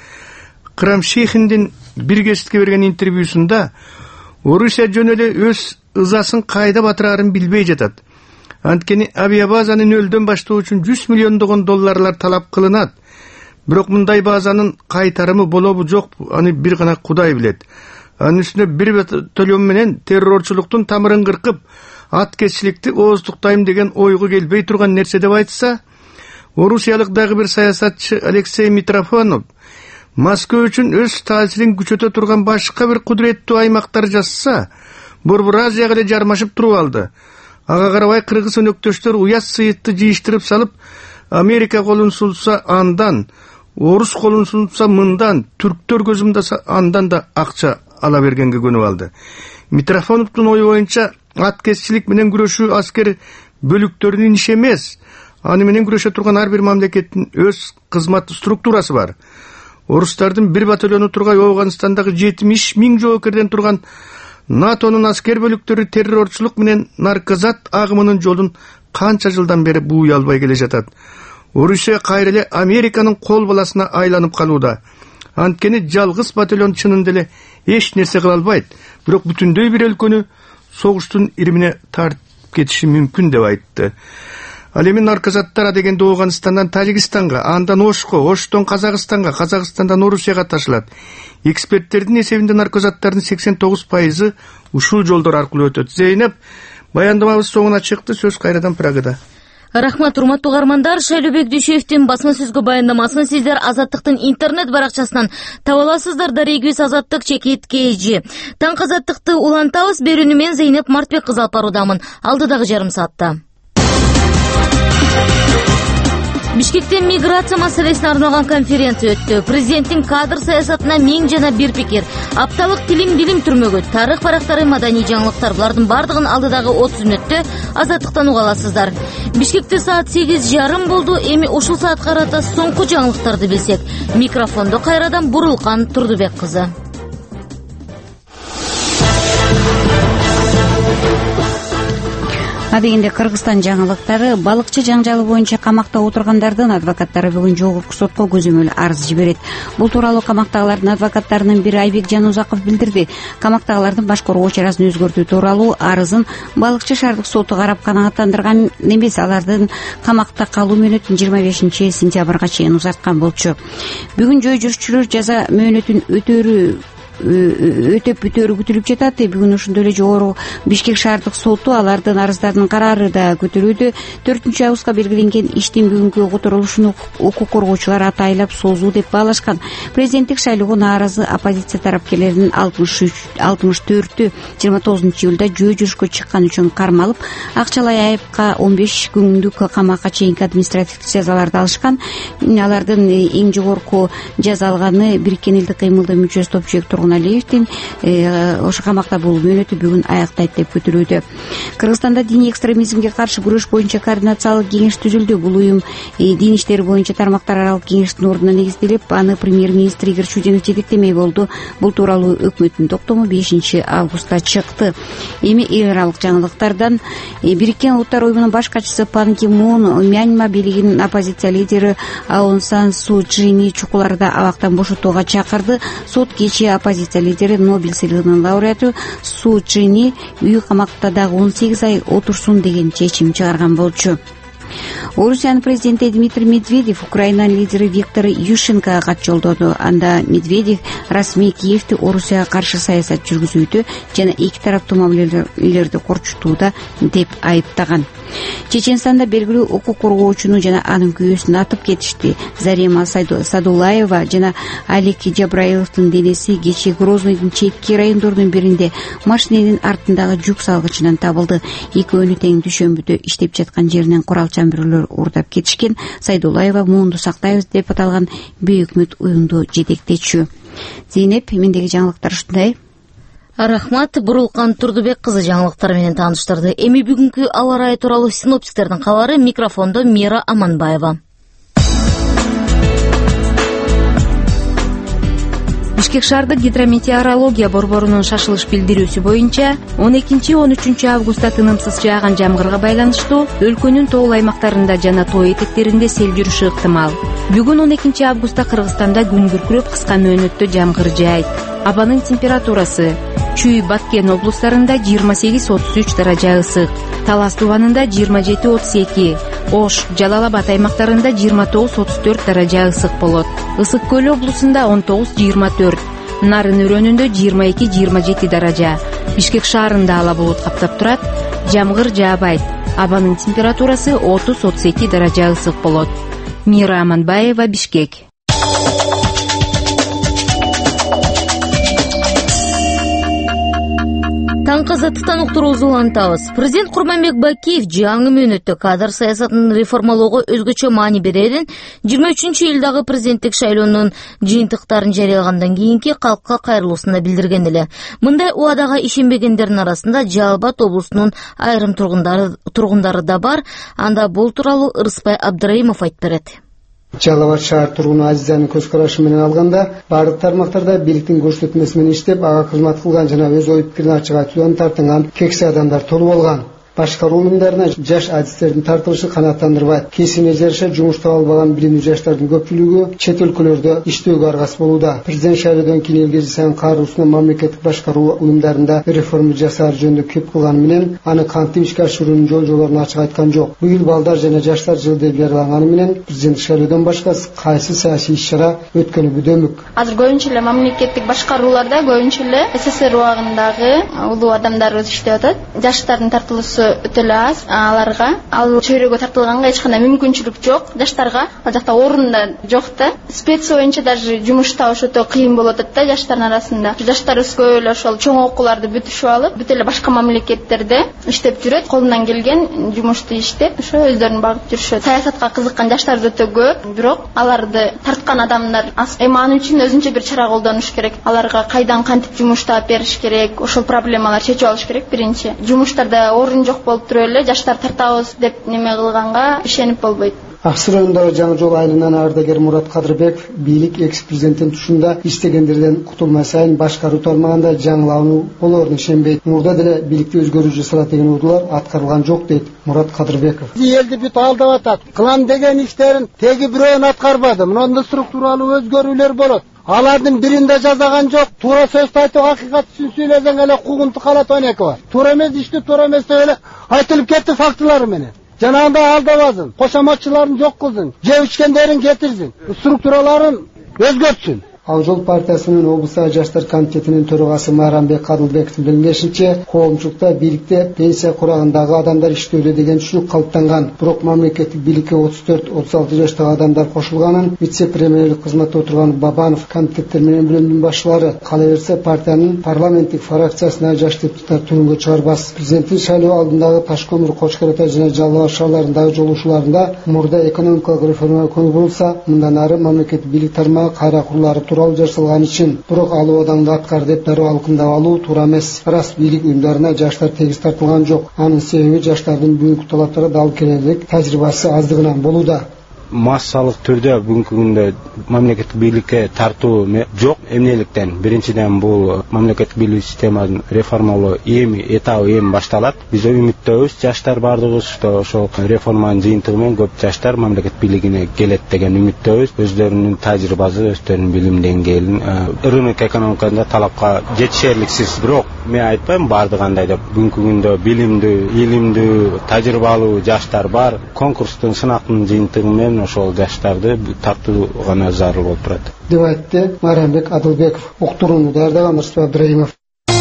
Крамшихиндин бир гезитке берген интервьюсунда Орусия жөн эле өз ызасын кайда батырарын билбей жатат. Анткени авиабазаны нөлдөн баштоо үчүн жүз миллиондогон долларлар талап кылынат. Бирок мындай базанын кайтарымы болобу жокпу, аны бир гана Кудай билет. Анын үстүнө бир батальон менен террорчулуктун тамырын кыркып, аткезчиликти ооздуктайм деген ойго келбей турган нерсе деп айтса, орусиялык дагы бир саясатчы Алексей Митрофанов Москва үчүн өз таасирин күчөтө турган башка бир кудуреттүү аймактар жазса, Борбор Азияга эле жармашып туруп алды. Ага карабай кыргыз өнөктөштөр уят сыйытты жыйыштырып салып, Америка колун сунса андан, орус колун сунса мындан, түрктөр көзүмдаса андан да акча ала бергенге көнүп алды. Митрофановдун ою боюнча аткезчилик менен күрөшүү аскер бөлүктөрүнүн иши эмес. Аны менен күрөшө турган ар бир мамлекеттин өз кызмат структурасы бар. Орустардын бир батальону тургай Афганистандагы жетимиш миң жоокерден турган НАТОнун аскер бөлүктөрү террорчулук менен наркозат агымынын жолун канча жылдан бери бууй албай келе жатат. Орусия кайра эле Американын кол баласына айланып калууда. Анткени жалгыз батальон чынында эле эч нерсе кыла албайт, бирок бүтүндөй бир өлкөнү согуштун иримине тартып кетиши мүмкүн деп айтты. Ал эми наркозаттар дегенде Афганистандан Тажикстанга, андан Ошко, Оштон Казакстанга, Казакстандан Орусияга ташылат. Эксперттердин эсебинде наркозаттардын сексен тогуз пайызы ушул жолдор аркылуу өтөт. Зейнеп, баяндамабыз соңуна чыкты. Сөз кайрадан Прагада. Рахмат, урматтуу угармандар. Шайлообек Дүйшөевдин басма сөзгө баяндамасын сиздер Азаттыктын интернет баракчасынан таба аласыздар. Дарегиз Азаттык чекит кж. Таң Азаттыкты улантабыз. Берүүнү мен Зейнеп Мартбек кызы алып баруудамын. Алдыдагы жарым саатта. Бишкекте миграция маселесине арналган конференция өттү. Президенттин кадр саясатына миң жана бир пикир. Апталык тилим билим түрмөгү, тарых барактары, маданий жаңылыктар. Булардын бардыгын алдыдагы отуз мүнөттө Азаттыктан уга аласыздар. Бишкекте саат сегиз жарым болду. Эми ушул саатка карата соңку жаңылыктарды билсек. Микрофондо кайрадан Бурулкан Турдубек кызы. Адегенде Кыргызстан жаңылыктары балыкчы жаңжалы боюнча камакта отургандардын адвокаттары бүгүн жогорку сотко көзөмөл арыз жиберет. Бул тууралуу камактагылардын адвокаттарынын бири Айбек Жанузаков билдирди. Камактагылардын баш коргоо чарасын өзгөртүү тууралуу арызын балыкчы шаардык соту карап канааттандырган эмес, алардын камакта калуу мөөнөтүн жыйырма бешинчи сентябрга чейин узарткан болчу. Бүгүн жөө жүрүүчүлөр жаза мөөнөтүн өтөрү өтөп бүтөөрү күтүлүп жатат. Бүгүн ошондой эле жогору Бишкек шаардык соту алардын арыздардын карары да көтөрүүдө. төртүнчү августка белгиленген иштин бүгүнкү которулушуну укук коргоочулар атайлап созуу деп баалашкан. Президенттик шайлоого нааразы оппозиция тарапкерлеринин алтымыш үч алтымыш төртү жыйырма тогузунчу июлда жөө жүрүшкө чыккан үчүн кармалып, акчалай айыпка он беш күндүк камакка чейинки административдик жазаларды алышкан. Алардын эң жогорку жаза алганы Бириккен элдик кыймылдын мүчөсү Топчуек Алиевдин ошо камакта болуу мөөнөтү бүгүн аяктайт деп күтүлүүдө. Кыргызстанда диний экстремизмге каршы күрөш боюнча координациялык кеңеш түзүлдү. Бул уюм дин иштери боюнча тармактар аралык кеңештин ордуна негизделип, аны премьер-министр Игорь Чудинов жетектемей болду. Бул тууралуу өкмөттүн токтому бешинчи августта чыкты. Эми эл аралык жаңылыктардан Бириккен Улуттар уюмунун баш катчысы Пан Ки Мун Мьянма бийлигинин оппозиция лидери Аун Сан Су Чжини чукуларда абактан бошотууга чакырды. Сот кечээ оппозиция лидери Нобель сыйлыгынын лауреату Су Чжини үй камакта дагы он сегиз ай отурсун деген чечим чыгарган болчу. Орусиянын президенти Дмитрий Медведев Украинанын лидери Виктор Ющенкоға кат жолдоду. Анда Медведев расмий Киевти Орусияга каршы саясат жүргүзүүдө жана эки тараптуу мамилелерди корчутууда деп айыптаган. Чеченстанда белгилүү укук коргоочуну жана анын күйөөсүн атып кетишти. Зарема Садулаева жана Алик Жабраиловдун денеси кечээ Грознойдун четки райондорунун биринде машиненин артындагы жүк салгычынан табылды. Экөөнү тең дүйшөмбүдө иштеп жаткан жеринен куралчан бирөөлөр уурдап кетишкен. Сайдулаева муунду сактайбыз деп аталган бейөкмөт уюмду жетектечү. Зейнеп, мендеги жаңылыктар ушундай. Рахмат, Бурулкан Турдубек кызы жаңылыктар менен тааныштырды. Эми бүгүнкү аба ырайы тууралуу синоптиктердин кабары. Микрофондо Мира Аманбаева. Бишкек шаардык гидрометеорология борборунун шашылыш билдирүүсү боюнча он экинчи он үчүнчү августта тынымсыз жааган жамгырга байланыштуу өлкөнүн тоол аймактарында жана тоо этектеринде сел жүрүшү ыктымал. Бүгүн он экинчи августта Кыргызстанда күн күркүрөп кыска мөөнөттө жамгыр жаайт. Абанын температурасы Чүй Баткен облустарында жыйырма сегиз отуз үч даража ысык, Талас тубанында жыйырма жети отуз эки, Ош, Жалал Абад аймактарында жыйырма тогуз отуз төрт даража ысык болот. Ысык көл облусунда он тогуз жыйырма төрт, Нарын өрөөнүндө жыйырма эки жыйырма жети даража. Бишкек шаарында ала булут каптап турат, жамгыр жаабайт. Абанын температурасы отуз отуз эки даража ысык болот. Мира Аманбаева, Бишкек. Таң Азаттыктан уктуруубузду улантабыз. Президент Курманбек Бакиев жаңы мөөнөттө кадр саясатын реформалоого өзгөчө маани берерин жыйырма үчүнчү июлдагы президенттик шайлоонун жыйынтыктарын жарыялагандан кийинки калкка кайрылуусунда билдирген эле. Мындай убадага ишенбегендердин арасында Жалал Абад облусунун айрым тургундары тургундары да бар. Анда бул тууралуу Ырыспай Абдыраимов айтып берет. Жалал Абад шаар тургуну Азизанын көз карашы менен алганда, бардык тармактарда бийликтин көрсөтмөсү менен иштеп, ага кызмат кылган жана өз ой пикирин ачык айтуудан тартынган кексе адамдар толуп алган. Башкаруу уюмдарына жаш адистердин тартылышы канааттандырбайт. Кесине жараша жумуш таба албаган билимдүү жаштардын көпчүлүгү чет өлкөлөрдө иштөөгө аргасыз болууда. Президент шайлоодон кийин элге жасаган каароосуна мамлекеттик башкаруу уюмдарында реформа жасаар жөнүндө көп кылганы менен аны кантип ишке ашыруунун жол жоболорун ачык айткан жок. Быйыл балдар жана жаштар жылы деп жарыяланганы менен президент шайлоодон башка кайсы саясий иш-чара өткөнү бүдөмүк. Азыр көбүнчө эле мамлекеттик башкарууларда көбүнчө эле СССР убагындагы улуу адамдарыбыз иштеп атат. Жаштардын тартылышы өтө эле аз. Аларга ал чөйрөгө тартылганга эч кандай мүмкүнчүлүк жок. Жаштарга ал жакта орун да жок да. Спец боюнча даже жумуш табыш өтө кыйын болуп атат да жаштардын арасында. Жаштарыбыз көп эле ошол чоң окууларды бүтүшүп алып, бүт эле башка мамлекеттерде иштеп жүрөт. Колунан келген жумушту иштеп, ошо өздөрүн багып жүрүшөт. Саясатка кызыккан жаштар өтө көп, бирок аларды тарткан адамдар аз. Эми анын үчүн өзүнчө бир чара колдонуш керек. Аларга кайдан кантип жумуш таап бериш керек, ошол проблемалар чечип алыш керек биринчи. Жумуштарда орун жок болуп туруп эле жаштар тартабыз деп неме кылганга ишенип болбойт. Аксыр районундагы Жаңы жол айылынан ардагер Мурат Кадырбеков бийлик экс-президенттин тушунда иштегендерден кутулмай сайын башкаруу тармагында жаңылануу болоруна ишенбейт. Мурда деле бийликти өзгөрүү жасалат деген учурлар аткарылган жок дейт Мурат Кадырбеков. Элди бүт алдап атат. Кылам деген иштерин теги бирөөнү аткарбады. Мында структуралуу өзгөрүүлөр болот. Алардын биринде жазаган жок. Туура сөз айтып акыйкат сүйлөсөң эле кугунту калат он эки бар. Туура эмес ишти туура эмес деп эле айтылып кетти фактылар менен. Жанагындай алдабасын, кошоматчыларын жок кылсын, жеп ичкендерин кетирсин, структураларын өзгөртсүн. Ак жол партиясынын облустагы жаштар комитетинин төрагасы Майрамбек Кадылбековдун билдиришинче, коомчулукта бийликте пенсия курагындагы адамдар иштөөлө деген түшүнүк калыптанган. Бирок мамлекеттик бийликке отуз төрт отуз алты жаштагы адамдар кошулганын вице-премьерлик кызматта отурган Бабанов комитеттер менен бөлүмдүн башчылары кала берсе партиянын парламенттик фракциясына жаш депутаттар түрүнгө чыгарбас. Президенттин шайлоо алдындагы Ташкөмүр, Кочкор ата жана Жалал Абад шаарларындагы жолугушууларында мурда экономикалык реформага көңүл бурулса, мындан ары мамлекеттик бийлик тармагы кайра курулары жасалган үчүн, бирок ал абадаңды аткар деп дароо алкындап алуу туура эмес. Рас бийлик уюмдарына жаштар тегиз тартылган жок. Анын себеби жаштардын бүгүнкү талаптары дал келелик тажрыйбасы аздыгынан болууда. Массалык түрдө бүгүнкү күндө мамлекеттик бийликке тартуу жок. Эмнеликтен? Биринчиден бул мамлекеттик бийлик системасын реформалоо эми этабы эми башталат. Биз үмүттөбүз, жаштар бардыгыбыз ошол реформанын жыйынтыгы менен көп жаштар мамлекеттик бийлигине келет деген үмүттөбүз. Өздөрүнүн тажрыйбасы, өздөрүнүн билим деңгээлин рынок экономикасында талапка жетишерликсиз. Бирок мен айтпайм бардыгы андай деп. Бүгүнкү күндө билимдүү, илимдүү, тажрыйбалуу жаштар бар. Конкурстун, сынактын жыйынтыгы менен ошол жаштарды тартуу гана зарыл болуп турат деп айтты Майрамбек Адылбеков. Уктурууну даярдаган Мырза Ибраимов.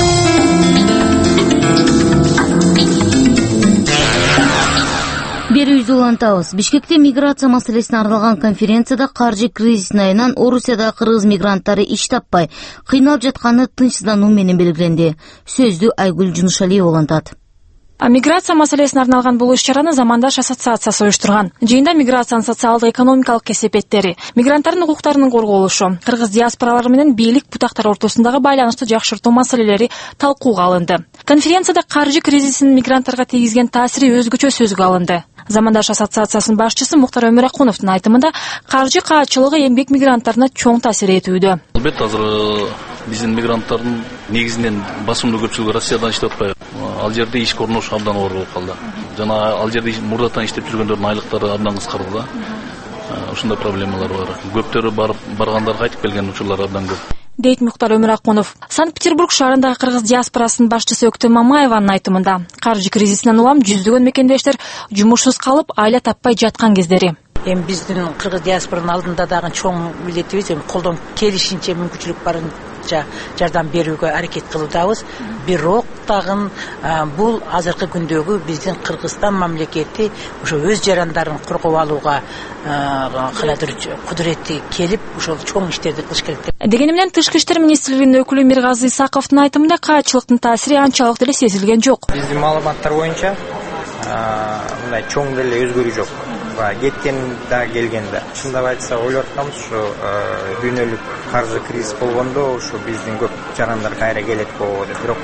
Берүүбүздү улантабыз. Бишкекте миграция маселесине арналган конференцияда каржы кризисине айынан Орусияда кыргыз мигранттары иш таппай кыйналып жатканы тынчсыздануу менен белгиленди. Сөздү Айгүл Жунушалиева улантат. Миграция маселесине арналган бул иш-чараны Замандаш ассоциациясы уюштурган. Жыйында миграциянын социалдык экономикалык кесепеттери, мигранттардын укуктарынын корголушу, кыргыз диаспоралары менен бийлик бутактар ортосундагы байланышты жакшыртуу маселелери талкууга алынды. Конференцияда каржы кризисинин мигранттарга тийгизген таасири өзгөчө сөзгө алынды. Замандаш ассоциациясынын башчысы Муктар Өмүракуновдун айтымында каржы каачылыгы эмгек мигранттарына чоң таасир этүүдө. Албетте азыр биздин мигранттардын негизинен басымдуу көпчүлүгү Россиядан иштеп атпайбы. Ал жерде иш орнош абдан оор болуп калды. Жана ал жерде мурдатан иштеп жүргөндөрдүн айлыктары абдан кыскарды да. Ушундай проблемалар бар. Көптөрү барып баргандар кайтып келген учурлар абдан көп. Дейт Муктар Өмүракунов. Санкт-Петербург шаарындагы кыргыз диаспорасынын башчысы Өктөм Мамаеванын айтымында каржы кризисинен улам жүздөгөн мекендештер жумушсуз калып, айла таппай жаткан кездери. Эми биздин кыргыз диаспоранын алдында дагы чоң милдетибиз, эми колдон келишинче мүмкүнчүлүк барынча жардам берүүгө аракет кылуудабыз. Бирок дагы бул азыркы күндөгү биздин Кыргызстан мамлекети ошо өз жарандарын коргоп алууга каладыр кудурети келип, ошол чоң иштерди кылыш керек. Дегени менен Тышкы иштер министрлигинин өкүлү Миргазы Исаковдун айтымында каачылыктын таасири анчалык деле сезилген жок. Биздин маалыматтар боюнча мындай чоң деле өзгөрүү жок. Кеткен да келген да. Шындап айтсак ойлоп атабыз, ушу дүйнөлүк каржы кризис болгондо ушу биздин көп жарандар кайра келет болобу деп. Бирок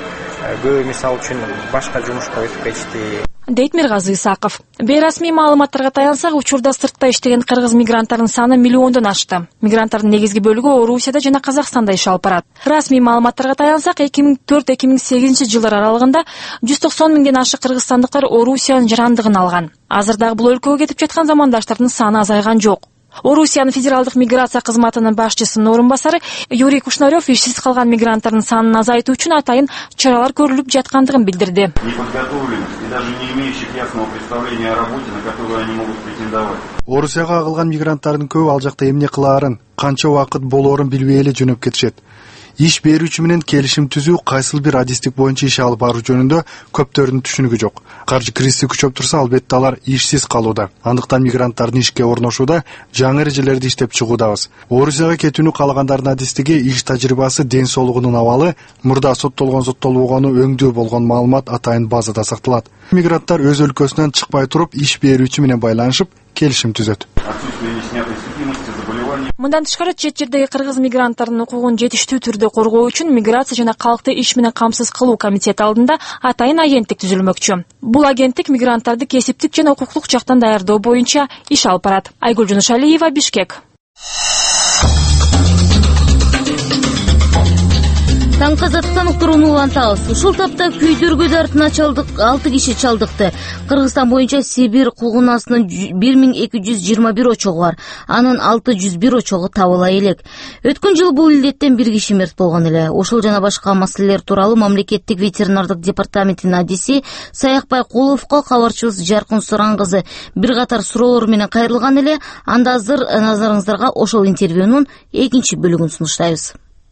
көбү мисалы үчүн башка жумушка өтүп кетишти дейт Миргазы Исаков. Бейрасмий маалыматтарга таянсак, учурда сыртта иштеген кыргыз мигранттарынын саны миллиондон ашты. Мигранттардын негизги бөлүгү Орусияда жана Казакстанда иш алып барат. Расмий маалыматтарга таянсак, эки миң төрт эки миң сегизинчи жылдар аралыгында жүз токсон миңден ашык кыргызстандыктар Орусиянын жарандыгын алган. Азыр дагы бул өлкөгө кетип жаткан замандаштардын саны азайган жок. Орусиянын федералдык миграция кызматынын башчысынын орун басары Юрий Кушнарев ишсиз калган мигранттардын санын азайтуу үчүн атайын чаралар көрүлүп жаткандыгын билдирди. Орусияга агылган мигранттардын көбү ал жакта эмне кылаарын, канча убакыт болоорун билбей эле жөнөп кетишет. Иш берүүчү менен келишим түзүү, кайсыл бир адистик боюнча иш алып баруу жөнүндө көптөрдүн түшүнүгү жок. Каржы кризи күчөп турса, албетте алар ишсиз калууда. Андыктан мигранттардын ишке орношууда жаңы эрежелерди иштеп чыгуудабыз. Орусияга кетүүнү каалагандардын адистиги, иш тажрыйбасы, ден соолугунун абалы, мурда соттолгон соттолбогону өңдүү болгон маалымат атайын базада сакталат. Мигранттар өз өлкөсүнөн чыкпай туруп, иш берүүчү менен байланышып, келишим түзөт. Мындан тышкары, чет жердеги кыргыз мигранттардын укугун жетиштүү түрдө коргоо үчүн Миграция жана калкты иш менен камсыз кылуу комитети алдында атайын агенттик түзүлмөкчү. Бул агенттик мигранттарды кесиптик жана укуктук жактан даярдоо боюнча иш алып барат. Айгүл Жунушалиева, Бишкек. Таң Казакстан уктурууну улантабыз. Ушул тапта күйдүргү дартына чалдык алты киши чалдыкты. Кыргызстан боюнча Сибир кулгунасынын бир миң эки жүз жыйырма бир очогу бар. Анын алты жүз бир очогу табыла элек. Өткөн жылы бул илдеттен бир киши мерт болгон эле. Ошол жана башка маселелер тууралуу мамлекеттик ветеринардык департаменттин адиси Саякбай Куловго кабарчыбыз Жаркын Суран кызы бир катар суроолор менен кайрылган эле. Анда азыр назарыңыздарга ошол интервьюнун экинчи бөлүгүн сунуштайбыз.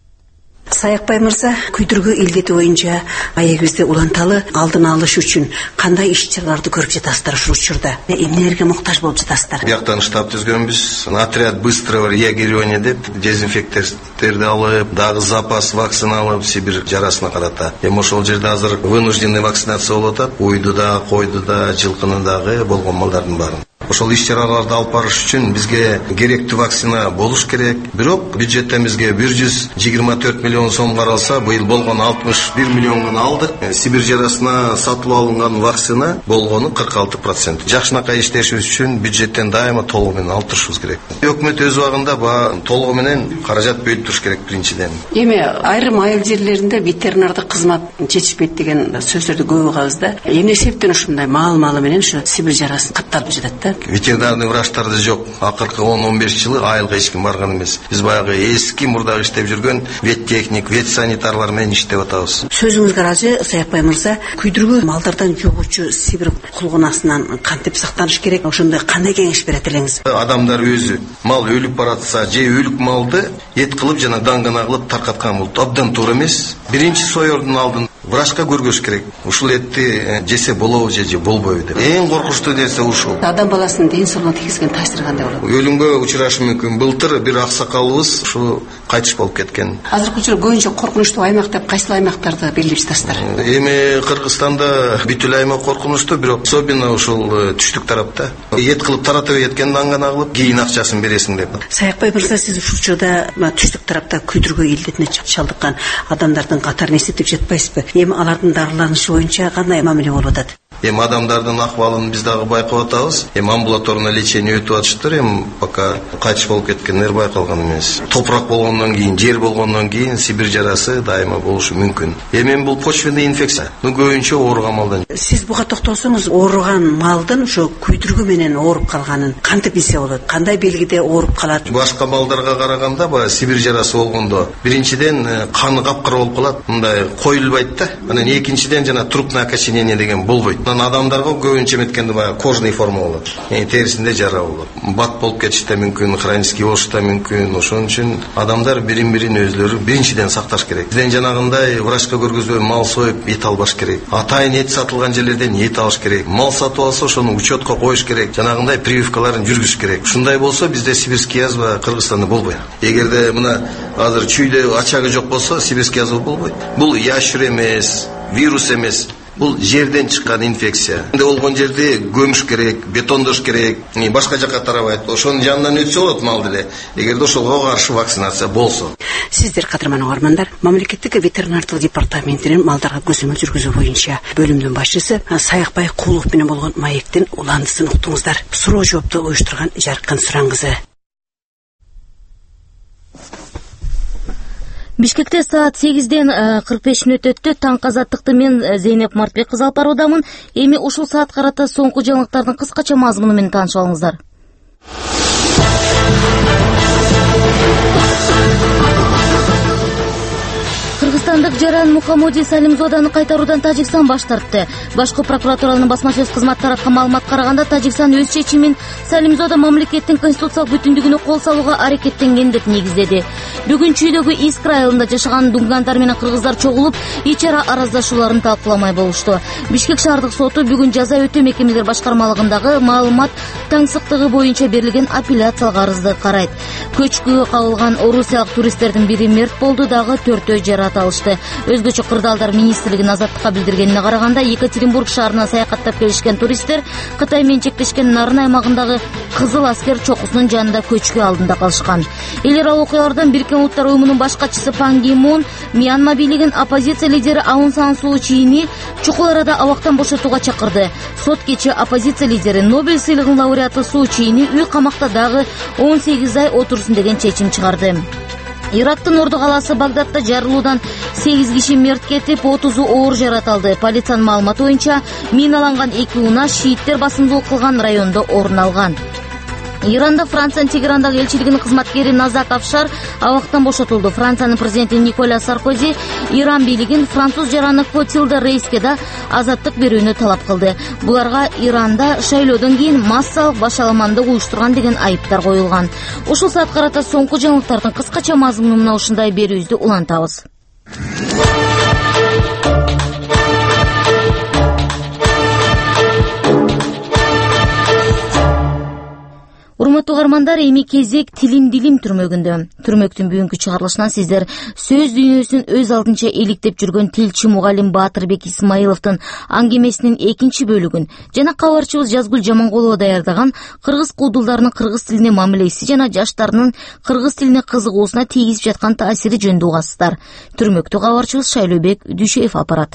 Саякбай мырза, күйдүргү илдети боюнча аягыбызды уланталы алдын алыш үчүн кандай иш-чараларды көрүп жатасыздар ушул учурда? Эмнелерге муктаж болуп жатасыздар? Бияктан штаб түзгөнбүз. Отряд быстрого реагирования деп дезинфекторду алып, дагы запас вакцина алып, Сибир жарасына карата. Эми ошол жерде азыр вынужденный вакцинация болуп атат. Уйду да, койду да, жылкынын дагы болгон малдардын баарын. Ошол иш-чараларды алып барыш үчүн бизге керектүү вакцина болуш керек. Бирок бюджеттен бизге бир жүз жыйырма төрт миллион сом каралса, быйыл болгон алтымыш бир миллион гана алдык. Сибир жарасына сатылып алынган вакцина болгону кырк алты процент. Жакшынакай иштешибиз үчүн бюджеттен дайыма толугу менен алып турушубуз керек. Өкмөт өз убагында толугу менен каражат бөлүп туруш керек биринчиден. Эми айрым айыл жерлеринде ветеринардык кызмат жетишпейт деген сөздөрдү көп угабыз да. Эмне себептен ушундай маал-малы менен ушу Сибир жарасын катталып жатат да? Ветеринарный врачтарды жок. Акыркы он он беш жылы айылга эч ким барган эмес. Биз баягы эски мурда иштеп жүргөн веттехник, ветсанитарлар менен иштеп атабыз. Сөзүңүзгө ыраазы, Саякбай мырза, күйдүргү малдардан жугуучу Сибир кулгунасынан кантип сактаныш керек? Ошондой кандай кеңеш берет элеңиз? Адамдар өзү мал өлүп баратса, же өлүк малды эт кылып жана даңгана кылып таркаткан бул абдан туура эмес. Биринчи соёрдун алдын врачка көргөз керек. Ушул этти жесе болобу же же болбойбу деп. Эң коркунучтуу нерсе ушул. Адам баласынын ден соолугуна тийгизген таасир кандай болот? Өлүмгө учурашы мүмкүн. Былтыр бир аксакалыбыз ушу кайтыш болуп кеткен. Азыркы учурда көбүнчө коркунучтуу аймак деп кайсы аймактарды белгилеп жатасыздар? Эми Кыргызстанда бүтүн аймак коркунучтуу, бирок особенно ушул түштүк тарапта. Эт кылып таратып кеткен даңгана кылып, кийин акчасын бересиң деп. Саякбай мырза, сиз ушул учурда түштүк тарапта күйдүргү илдетине чалдыккан адамдардын катарын эсептеп жатпайсызбы? Эми алардын дарыланышы боюнча кандай мамиле болуп атат? Эми адамдардын акыбалын биз дагы байкап атабыз. Эми амбулаторный лечение өтүп атыштыр. Эми пока кайтыш болуп кеткендер байкалган эмес. Топурак болгондон кийин, жер болгондон кийин Сибир жарасы дайыма болушу мүмкүн. Эми бул почвенный инфекция. Ну көбүнчө ооруган малдан. Сиз буга токтолсоңуз, ооруган малдын ошо күйдүргү менен ооруп калганын кантип билсе болот? Кандай белгиде ооруп калат? Башка малдарга караганда баягы Сибир жарасы болгондо биринчиден каны капкара болуп калат. Мындай коюлбайт да. Анан экинчиден жана трупное окоченение деген болбойт. Адамдарга көбүнчө эметкенде баягы кожный форма болот. Эми терисинде жара болот. Бат болуп кетиши да мүмкүн, хронический болушу да мүмкүн. Ошон үчүн адамдар бирин-бирин өзлөрү биринчиден сакташ керек. Бизден жанагындай врачка көргөзбөй мал союп эт албаш керек. Атайын эт сатылган жерлерден эт алыш керек. Мал сатып алса ошону учетко коюш керек. Жанагындай прививкаларын жүргүзүш керек. Ушундай болсо бизде сибирский язва Кыргызстанда болбойт. Эгерде мына азыр чүйдө ачагы жок болсо сибирский язва болбойт. Бул яшүр эмес, вирус эмес. бул жерден чыккан инфекция. Энди болгон жерде көмүш керек, бетондош керек, башка жакка тарабайт. Ошонун жанынан өтсө болот мал деле. Эгерде ошого каршы вакцинация болсо. Сиздер кадырман угармандар, мамлекеттик ветеринардык департаментинин малдарга көзөмөл жүргүзүү боюнча бөлүмдүн башчысы Саякбай Куулов менен болгон маектин уландысын уктуңуздар. Суроо жоопту уюштурган Жаркын Суран кызы. Бишкекте саат сегизден кырк беш мүнөт өттү. Таң азаттыкты мен Зейнеп Мартбек кызы алып баруудамын. Эми ушул саат карата соңку жаңылыктардын кыскача мазмуну менен таанышып алыңыздар. Кыргызстандык Жаран Мухаммоди Салимзоданы кайтаруудан Тажикстан баш тартты. Башкы прокуратуранын басма сөз кызматы тараткан маалымат караганда, Тажикстан өз чечимин Салимзода мамлекеттин конституциялык бүтүндүгүнө кол салууга аракеттенген деп негиздеди. Бүгүн Чүйдөгү Искра айылында жашаган дунгантар менен кыргыздар чогулуп, ич ара араздашууларын талкууламай болушту. Бишкек шаардык соту бүгүн жаза өтөө мекемелер башкармалыгындагы маалымат таңсыктыгы боюнча берилген апелляциялык арызды карайт. Көчкүгө кабылган орусиялык туристтердин бири мерт болду, дагы төртөө жарат алышты. Өзгөчө кырдаалдар министрлигинин азаттыкка билдиргенине караганда, Екатеринбург шаарына саякаттап келишкен туристтер Кытай менен чектешкен Нарын аймагындагы Кызыл аскер чокусунун жанында көчкү алдында калышкан. Элер ал окуялардан Бириккен Улуттар уюмунун баш катчысы Пан Ги Мун Мьянма бийлигин оппозиция лидери Аун Сан Суу Чийни чукул арада абактан бошотууга чакырды. Сот кечээ оппозиция лидери Нобель сыйлыгынын лауреаты Суу Чийни үй камакта дагы он сегиз ай отурсун деген чечим чыгарды. Ирактын Орду калаасы Багдадда жарылуудан сегиз киши мерт кетип, отузу оор жарат алды. Полициянын маалыматы боюнча, миналанган эки унаа шииттер басымдуулук кылган райондо орун алган. Иранда Франциянын Тегерандагы элчилигинин кызматкери Назат Афшар абактан бошотулду. Франциянын президенти Николя Саркози Иран бийлигин француз жараны Клотилда Рейске да азаттык берүүнү талап кылды. Буларга Иранда шайлоодон кийин массалык башаламандык уюштурган деген айыптар коюлган. Ушул саат карата соңку жаңылыктардын кыскача мазмунуна ушундай берүүбүздү улантабыз. Урматтуу угармандар, эми кезек Тилим Дилим түрмөгүндө. Түрмөктүн бүгүнкү чыгарылышынан сиздер сөз дүйнөсүн өз алдынча эликтеп жүргөн тилчи мугалим Баатырбек Исмаиловдун аңгемесинин экинчи бөлүгүн жана кабарчыбыз Жазгүл Жаманкулова даярдаган кыргыз куудулдарынын кыргыз тилине мамилеси жана жаштарынын кыргыз тилине кызыгуусуна тийгизип жаткан таасири жөнүндө угасыздар. Түрмөктү кабарчыбыз Шайлообек Дүйшеев апарат.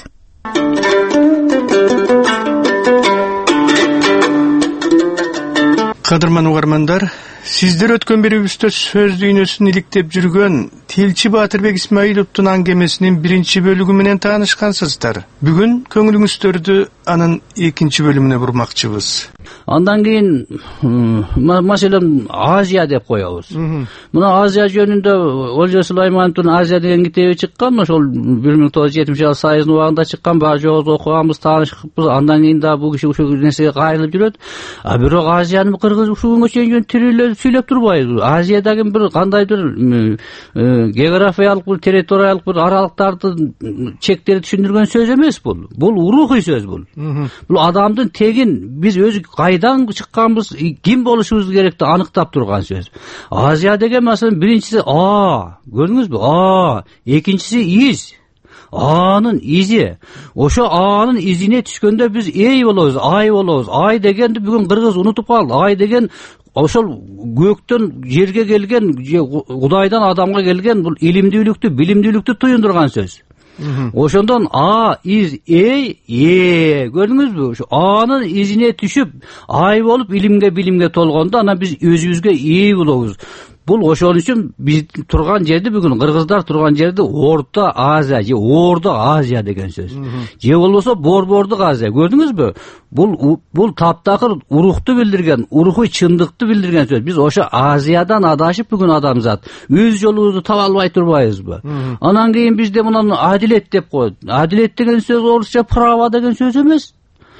Кадырман угармандар, сиздер өткөн берүүбүздө сөз дүйнөсүн иликтеп жүргөн тилчи Баатырбек Исмаиловдун аңгемесинин биринчи бөлүгү менен таанышкансыздар. Бүгүн көңүлүңүздөрдү анын экинчи бөлүмүнө бурмакчыбыз. Андан кийин маселен Азия деп коебуз. Мына Азия жөнүндө Олжо Сулаймановдун Азия деген китеби чыккан, ошол бир миң тогуз жүз жетимиш алты сайыздын убагында чыккан, баа жогору окуганбыз, таанышканбыз. Андан кийин да бул киши ушул нерсеге кайрылып жүрөт. А бирок Азиянын кыргыз ушул күнгө чейин тилинде сүйлөп турбайбыз. Азиядагы бир кандайдыр географиялык, бир территориялык бир аралыктардын чектерди түшүндүргөн сөз эмес бул. Бул урухий сөз бул. Бул адамдын тегин биз өз кайдан чыкканбыз, ким болушубуз керекти аныктап турган сөз. Азия деген маселен биринчиси А, көрдүңүзбү? А, экинчиси из. Анын изи. Ошо анын изине түшкөндө биз эй болобуз, ай болобуз. Ай дегенди бүгүн кыргыз унутуп калды. Ай деген ошол көктөн жерге келген, Кудайдан адамга келген бул илимдүүлүктү, билимдүүлүктү туюндурган сөз. Ошондон А, из, эй, э, көрдүңүзбү? Ошо анын изине түшүп, ай болуп илимге, билимге толгондо анан биз өзүбүзгө ээ болобуз. Бул ошол үчүн биз турган жерди, бүгүн кыргыздар турган жерди Орто Азия же Ордо Азия деген сөз. Же болбосо Борбордук Азия, көрдүңүзбү? Бул бул таптакыр урукту билдирген, урухуй чындыкты билдирген сөз. Биз ошо Азиядан адашып бүгүн адамзат өз жолубузду таба албай турбайбызбы? Анан кийин бизде мунун адилет деп коет. Адилет деген сөз орусча право деген сөз эмес.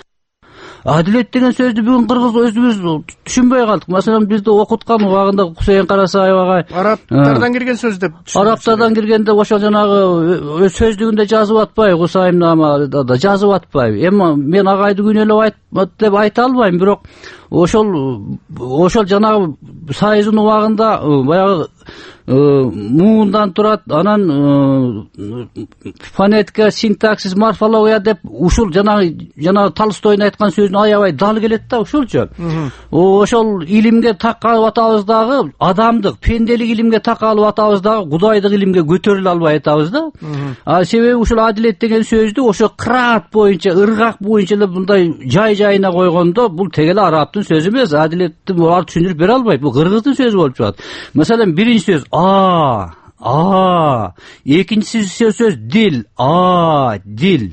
Адилет деген сөздү бүгүн кыргыз өзүбүз түшүнбөй калдык. Маселен бизди окуткан убагында Кусейин Карасаев агай Арабтардан кирген сөз деп. Арабтардан киргенде ошо жанагы сөздүгүндө жазып атпайбы, Кусайымнамада да жазып атпайбы. Эми мен агайды күнөөлөп айт деп айта албайм, бирок ошол ошол жанагы сайыздын убагында баягы муундан турат, анан фонетика, синтаксис, морфология деп ушул жанагы жанагы Толстойдун айткан сөзүнө аябай дал келет да, ушулчу. Ошол илимге так калып атабыз дагы, адамдык, пенделик илимге так калып атабыз дагы, кудайдык илимге көтөрүлө албай атабыз да. А себеби ушул адилет деген сөздү ошо кыраат боюнча, ыргак боюнча эле мындай жай-жайына койгондо, бул тегеле арабтын сөзү эмес, адилетти булар түшүндүрүп бере албайт. Бул кыргыздын сөзү болуп чыгат. Маселен, биринчи сөз а, а, экинчи сөз дил, а, дил.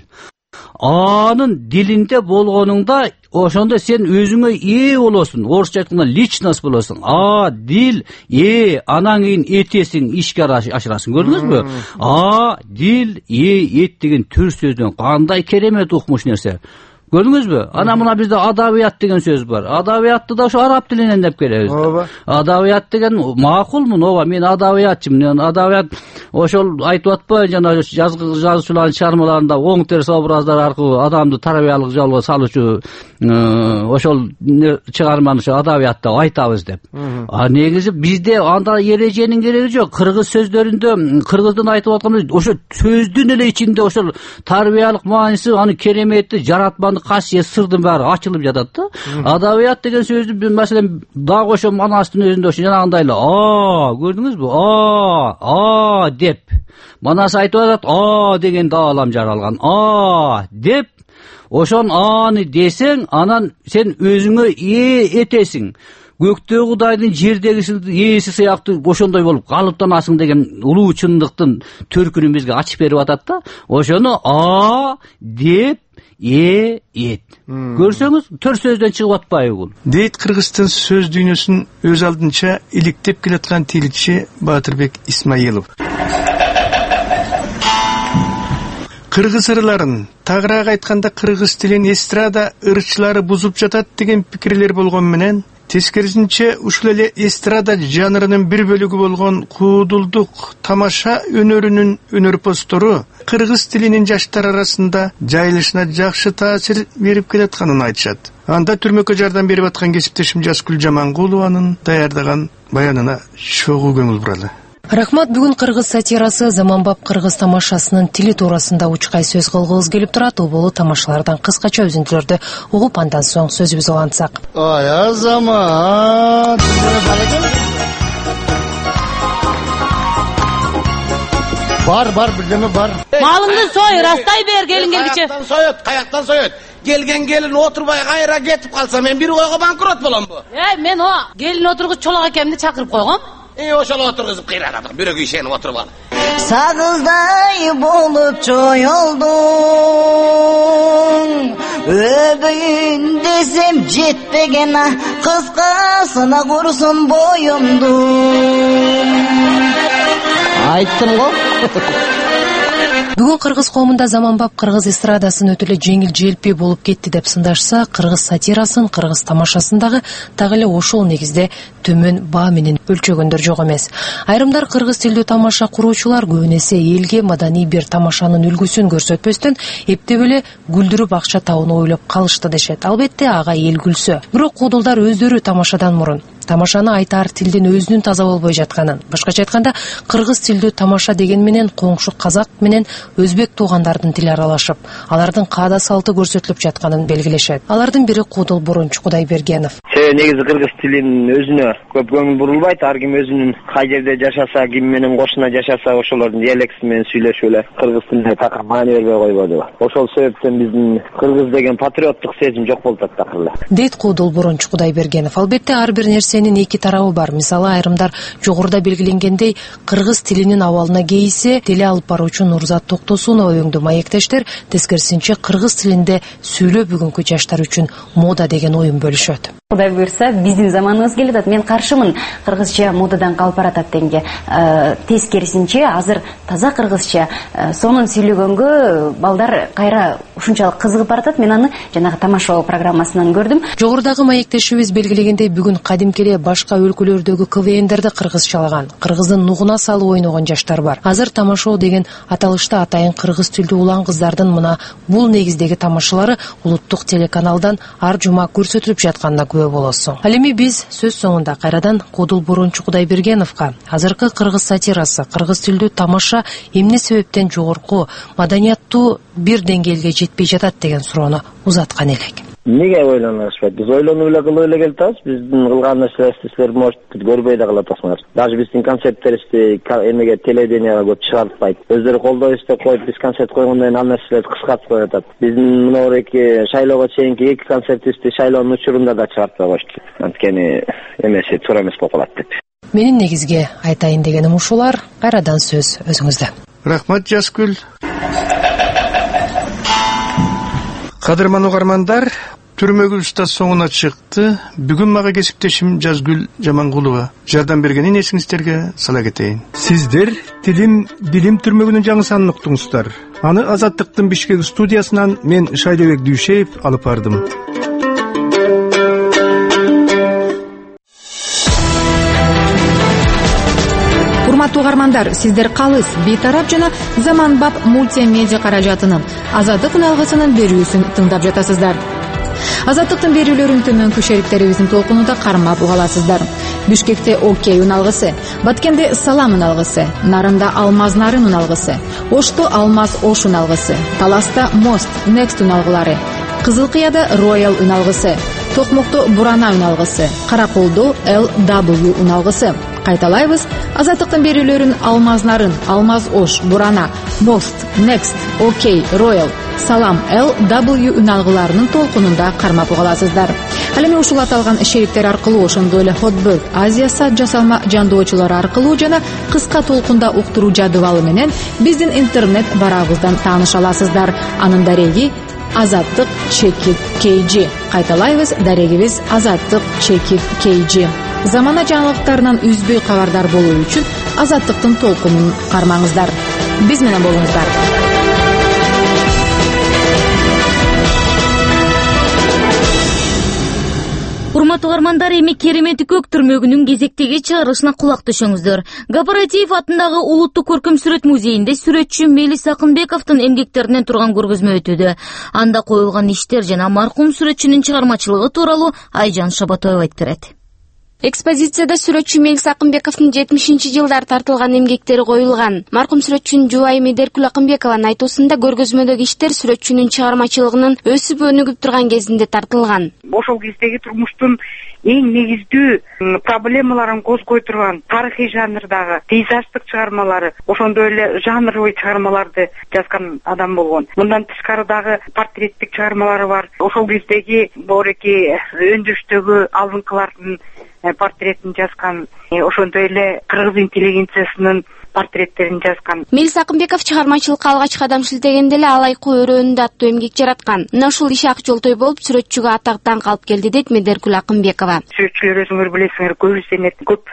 Анын дилинде болгонуңда ошондо сен өзүңө ээ болосуң. Орусча айтканда личность болосуң. А, дил, ээ, анан кийин этесиң, ишке ашырасың. Көрдүңүзбү? А, дил, ээ, эт деген төр сөздөн кандай керемет укмуш нерсе. Көрдүңүзбү? Ана мына бизде адабият деген сөз бар. Адабиятты да ошо араб тилинен деп келебиз. Ооба. Адабият деген макулмун, ооба, мен адабиятчымын. Адабият ошол айтып атпайбы, жана жазуучулардын чыгармаларында оң терс образдар аркылуу адамды тарбиялык жолго салуучу ошол чыгарманы ошо адабият деп айтабыз деп. А негизи бизде анда эреженин кереги жок. Кыргыз сөздөрүндө, кыргыздын айтып атканы ошо сөздүн эле ичинде ошол тарбиялык мааниси, аны керемети, жаратманы касиет, сырдын баары ачылып жатат да. Адабият деген сөздү маселен дагы ошо манастын өзүндө ошо жанагындай эле а, көрдүңүзбү? А, а деп. Манас айтып атат, а деген даалам жаралган. А деп ошон аны десең, анан сен өзүңө ээ этесиң. Көктөгү Кудайдын жердеги ээси сыяктуу ошондой болуп калыптанасың деген улуу чындыктын төркүнүн бизге ачып берип атат да. Ошону а деп э эт. Көрсөңүз, төр сөздөн чыгып атпайбы бул? Дейт Кыргызстан сөз дүйнөсүн өз алдынча иликтеп келаткан тилчи Баатырбек Исмаилов. Кыргыз ырларын, тагыраак айтканда кыргыз тилин эстрада ырчылары бузуп жатат деген пикирлер болгон менен, тескерисинче ушул эле эстрада жанрынын бир бөлүгү болгон куудулдук тамаша өнөрүнүн өнөрпоздору кыргыз тилинин жаштар арасында жайылышына жакшы таасир берип келатканын айтышат. Анда түрмөккө жардам берип аткан кесиптешим Жазгүл Жамангулованын даярдаган баянына чогуу көңүл буралы. Рахмат, бүгүн кыргыз сатирасы заманбап кыргыз тамашасынын тили туурасында учкай сөз кылгыбыз келип турат. Бул болуу тамашалардан кыскача үзүндүлөрдү угуп андан соң сөзүбүзгө улантсак. Ай азамат. Бар, бар, бирдеме бар. Малыңды сой, растай бер, келин келгиче. Каяктан соет, каяктан соет. Келген келин отурбай кайра кетип калса, мен бир койго банкрот боломбу? Эй, мен о, келин отургуч чолак экемди чакырып койгом. И ошол отургузуп кыйрадык, бирөө ишенип отуруп ал. Сагыздай болуп чоюлдуң, өбөйүн десем жетпеген, кыскасына курсун боюмду. Айттым го. Бүгүн кыргыз коомунда заманбап кыргыз эстрадасын өтө эле жеңил желпи болуп кетти деп сындашса, кыргыз сатирасын, кыргыз тамашасындагы так эле ошол негизде төмөн баа менен өлчөгөндөр жок эмес. Айрымдар кыргыз тилдүү тамаша куруучулар көбүн эсе элге маданий бир тамашанын үлгүсүн көрсөтпөстөн эптеп эле гүлдүрүп акча табууну ойлоп калышты дешет. Албетте ага эл күлсө. Бирок куудулдар өздөрү тамашадан мурун тамашаны айтар тилдин өзүнүн таза болбой жатканын, башкача айтканда кыргыз тилдүү тамаша деген менен коңшу казак менен өзбек туугандардын тили аралашып, алардын каада салты көрсөтүлүп жатканын белгилешет. Алардын бири Куудул Бурунч Кудайбергенов. Негизи кыргыз тилинин өзүнө көп көңүл бурулбайт. Ар ким өзүнүн кай жерде жашаса, ким менен кошуна жашаса, ошолордун диалекти менен сүйлөшүп эле кыргыз тилине такыр маани бербей койбоду. Ошол себептен биздин кыргыз деген патриоттук сезим жок болуп атат такыр эле. Дейт Куудул Бурунч Кудайбергенов. Албетте ар бир нерсенин эки тарабы бар. Мисалы, айрымдар жогоруда белгиленгендей кыргыз тилинин абалына кейисе, тили алып баруучу Нурзат Токтосунова өңдүү маектештер тескерисинче кыргыз тилинде сүйлөө бүгүнкү жаштар үчүн мода деген оюн бөлүшөт. Кудай буйрса, биздин заманыбыз келип атат. Мен каршымын кыргызча модадан калып баратат дегенге. Тескерисинче азыр таза кыргызча сонун сүйлөгөнгө балдар кайра ушунчалык кызыгып баратат. Мен аны жанагы тамаша программасынан көрдүм. Жогорудагы маектешибиз белгилегендей, бүгүн кадимки эле башка өлкөлөрдөгү КВНдерди кыргызчалаган, кыргыздын нугуна салып ойногон жаштар бар. Азыр тамашоо деген аталышта атайын кыргыз тилдүү улан кыздардын мына бул негиздеги тамашалары улуттук телеканалдан ар жума көрсөтүлүп жатканына күбө күбө болосуң. Ал эми биз сөз соңунда кайрадан Кудул Бурунчу Кудайбергеновго азыркы кыргыз сатирасы, кыргыз тилдүү тамаша эмне себептен жогорку маданияттуу бир деңгээлге жетпей жатат деген суроону узаткан элек. Неге ойланышпайт? Биз ойлонуп эле кылып эле келатабыз. Биздин кылган нерселерибизди силер может көрбөй да калатасыңар. Даже биздин концерттерибизди эмеге телевиденияга көп чыгарылбайт. Өздөрү колдоо издеп коюп, биз концерт койгондон кийин ал нерселерди кыскартып коюп атат. Биздин мына эки шайлоого чейинки эки концертибизди шайлоонун учурунда да чыгартпай коюшту. Анткени эмеси туура эмес болуп калат деп. Менин негизги айтайын дегеним ушулар. Кайрадан сөз өзүңүздө. Рахмат Жазгүл. Кадырман угармандар, түрмөгү уста соңуна чыкты. Бүгүн мага кесиптешим Жазгүл Жамангулова жардам бергенин эсиңиздерге сала кетейин. Сиздер Тилим Билим түрмөгүнүн жаңы санын уктуңуздар. Аны Азаттыктын Бишкек студиясынан мен Шайлебек Дүйшеев алып бардым. Урматтуу угармандар, сиздер Калыс, Бейтарап жана Заманбап мультимедиа каражатынын Азаттык үналгысынын берүүсүн тыңдап жатасыздар. Азаттыктын берүүлөрүн төмөнкү шериктерибиздин толкунунда кармап угаласыздар. Бишкекте Окей үналгысы, Баткенде Салам үналгысы, Нарында Алмаз Нарын үналгысы, Ошто Алмаз Ош үналгысы, Таласта Мост Next үналгылары, Кызылкыяда Royal үналгысы, Токмокто Бурана үналгысы, Караколдо Эл дабл ю үналгысы. Кайталайбыз, Азаттыктын берүүлөрүн Алмаз Нарын, Алмаз Ош, Бурана, Мост, Next, Окей, Royal, Салам, Эл дабл ю үналгыларынын толкунунда кармап угаласыздар. Ал эми ушул аталган шериктер аркылуу, ошондой эле Hotbird, Азия сат жасалма жандоочулары аркылуу жана кыска толкунда уктуруу жадыбалы менен биздин интернет барабыздан тааныша аласыздар. Анын дареги Азаттык чекит кей джи. Кайталайбыз, дарегибиз Азаттык чекит кей джи. Замана жаңылыктарынан үзбөй кабардар болуу үчүн Азаттыктын толкунун кармаңыздар. Биз менен болуңуздар. Урматтуу угармандар, эми Керемети көк түрмөгүнүн кезектеги чыгарылышына кулак түшөңүздөр. Гапаратиев атындагы Улуттук көркөм сүрөт музейинде сүрөтчү Мелис Акынбековдун эмгектеринен турган көргөзмө өтүүдө. Анда коюлган иштер жана маркум сүрөтчүнүн чыгармачылыгы тууралуу Айжан Шабатоева айтып берет. Экспозицияда сүрөтчү Мелис Акынбековдун жетимишинчи жылдары тартылган эмгектери коюлган. Маркум сүрөтчүнүн жубайы Медеркүл Акынбекованын айтуусунда көргөзмөдөгү иштер сүрөтчүнүн чыгармачылыгынын өсүп өнүгүп турган кезинде тартылган. Ошол кездеги турмуштун эң негиздүү проблемаларын козгой турган тарыхый жанрдагы пейзаждык чыгармалары, ошондой эле жанровый чыгармаларды жазган адам болгон. Мындан тышкары дагы портреттик чыгармалары бар. Ошол кездеги бореки өндүрүштөгү алдыңкылардын портретин жазган, ошондой эле кыргыз интеллигенциясынын портреттерин жазган. Мелис Акынбеков чыгармачылыкка алгач кадам шилтегенде эле Алайкуу өрөөнүндө аттуу эмгек жараткан. Мына ушул иши ак жолтой болуп сүрөтчүгө атактан калып келди дейт Медеркүл Акынбекова. Сүрөтчүлөр өзүңөр билесиңер, көп изденет, көп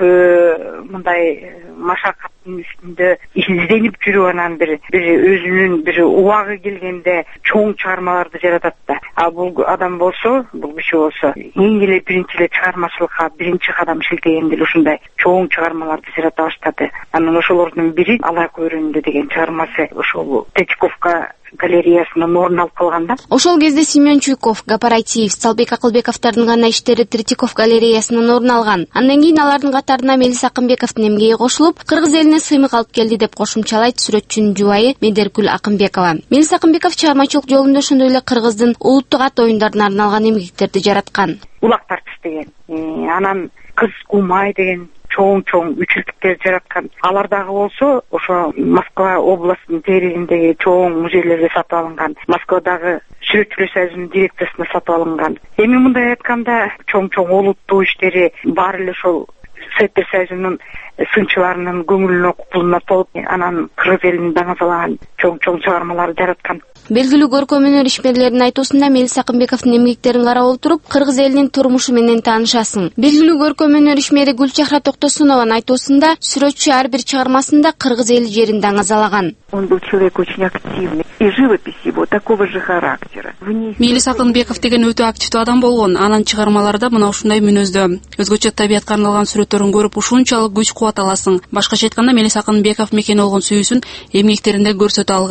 мындай машакаттын үстүндө изденип жүрүп анан бир бир өзүнүн бир убагы келгенде чоң чыгармаларды жаратат да. А бул адам болсо, бул киши болсо эң эле биринчи эле чыгармачылыкка биринчи кадам шилтегенде эле ушундай чоң чыгармаларды жарата баштады. Анан ошолордун бири Алайкуу өрөөнүндө деген чыгармасы ошол Третьяковка галереясынан орун алып калганда. Ошол кезде Семен Чуйков, Гапаратиев, Салбек Акылбековдордун гана иштери Третьяковка галереясынан орун алган. Андан кийин алардын катарына Мелис Акынбековдун эмгеги кошулуп, кыргыз элине сыймык алып келди деп кошумчалайт сүрөтчүнүн жубайы Медеркүл Акынбекова. Мелис Акынбеков чыгармачылык жолунда ошондой эле кыргыздын улуттук ат оюндарына арналган эмгектерди жараткан. Улак тартыш деген, анан Кыз Кумай деген чоң-чоң үчүлтүктер жараткан. Алар дагы болсо ошо Москва областынын терегиндеги чоң музейлерге сатып алынган. Москвадагы сүрөтчүлөр союзунун дирекциясына сатып алынган. Эми мындай айтканда чоң-чоң олуттуу иштери баары эле ошол Советтер союзунун сынчыларынын көңүлүнө купулуна толуп, анан кыргыз элинин даңазалаган чоң-чоң чыгармаларды жараткан. Белгилүү көркөм өнөр ишмерлеринин айтуусунда Мелис Акынбековдун эмгектерин карап отуруп, кыргыз элинин турмушу менен таанышасың. Белгилүү көркөм өнөр ишмери Гүлчахра Токтосунованын айтуусунда сүрөтчү ар бир чыгармасында кыргыз эли жерин даңазалаган. Он был человек очень активный, и живопись его такого же характера. Мелис Акынбеков деген өтө активдүү адам болгон. Анын чыгармаларында мына ушундай мүнөздө. Өзгөчө табиятка арналган сүрөттөрүн көрүп ушунчалык күч кубат аласың. Башкача айтканда Мелис Акынбеков мекени болгон сүйүүсүн эмгектеринде көрсөтө алган.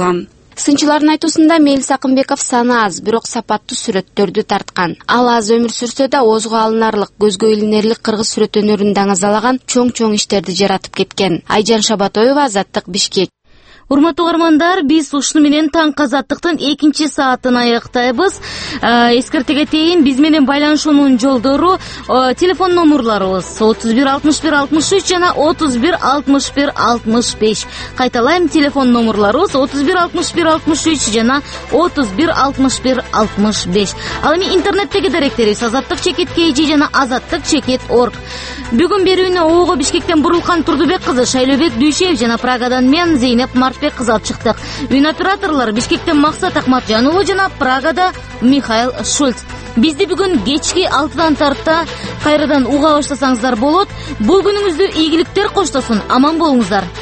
Сынчылардын айтуусунда Мелис Акынбеков саны аз, бирок сапаттуу сүрөттөрдү тарткан. Ал аз өмүр сүрсө да оозго алынарлык, көзгө илинерлик кыргыз сүрөт өнөрүн даңазалаган чоң-чоң иштерди жаратып кеткен. Айжан Шабатоева, Азаттык, Бишкек. Урматтуу угармандар, биз ушуну менен таңкы Азаттыктын экинчи саатын аяктайбыз. Эскерте кетейин, биз менен байланышуунун жолдору, телефон номерлорубуз отуз бир алтымыш бир алтымыш үч жана отуз бир алтымыш бир алтымыш беш. Кайталайм, телефон номерлорубуз отуз бир алтымыш бир алтымыш үч жана отуз бир алтымыш бир алтымыш беш. Ал эми интернеттеги даректерибиз азаттык чекит kg жана азаттык чекит org. Бүгүн берүүнү Оого Бишкектен Бурулкан Турдубек кызы, Шайлөбек Дүйшеев жана Прагадан мен Зейнеп Мартбек кызы алып чыктык. Үн операторлор Бишкектен Максат Акматжанова жана Прагада Михаил Шульц. Бизди бүгүн кечки алтыдан тарта кайрадан уга баштасаңыздар болот. Бул күнүңүздө ийгиликтер коштосун, аман болуңуздар.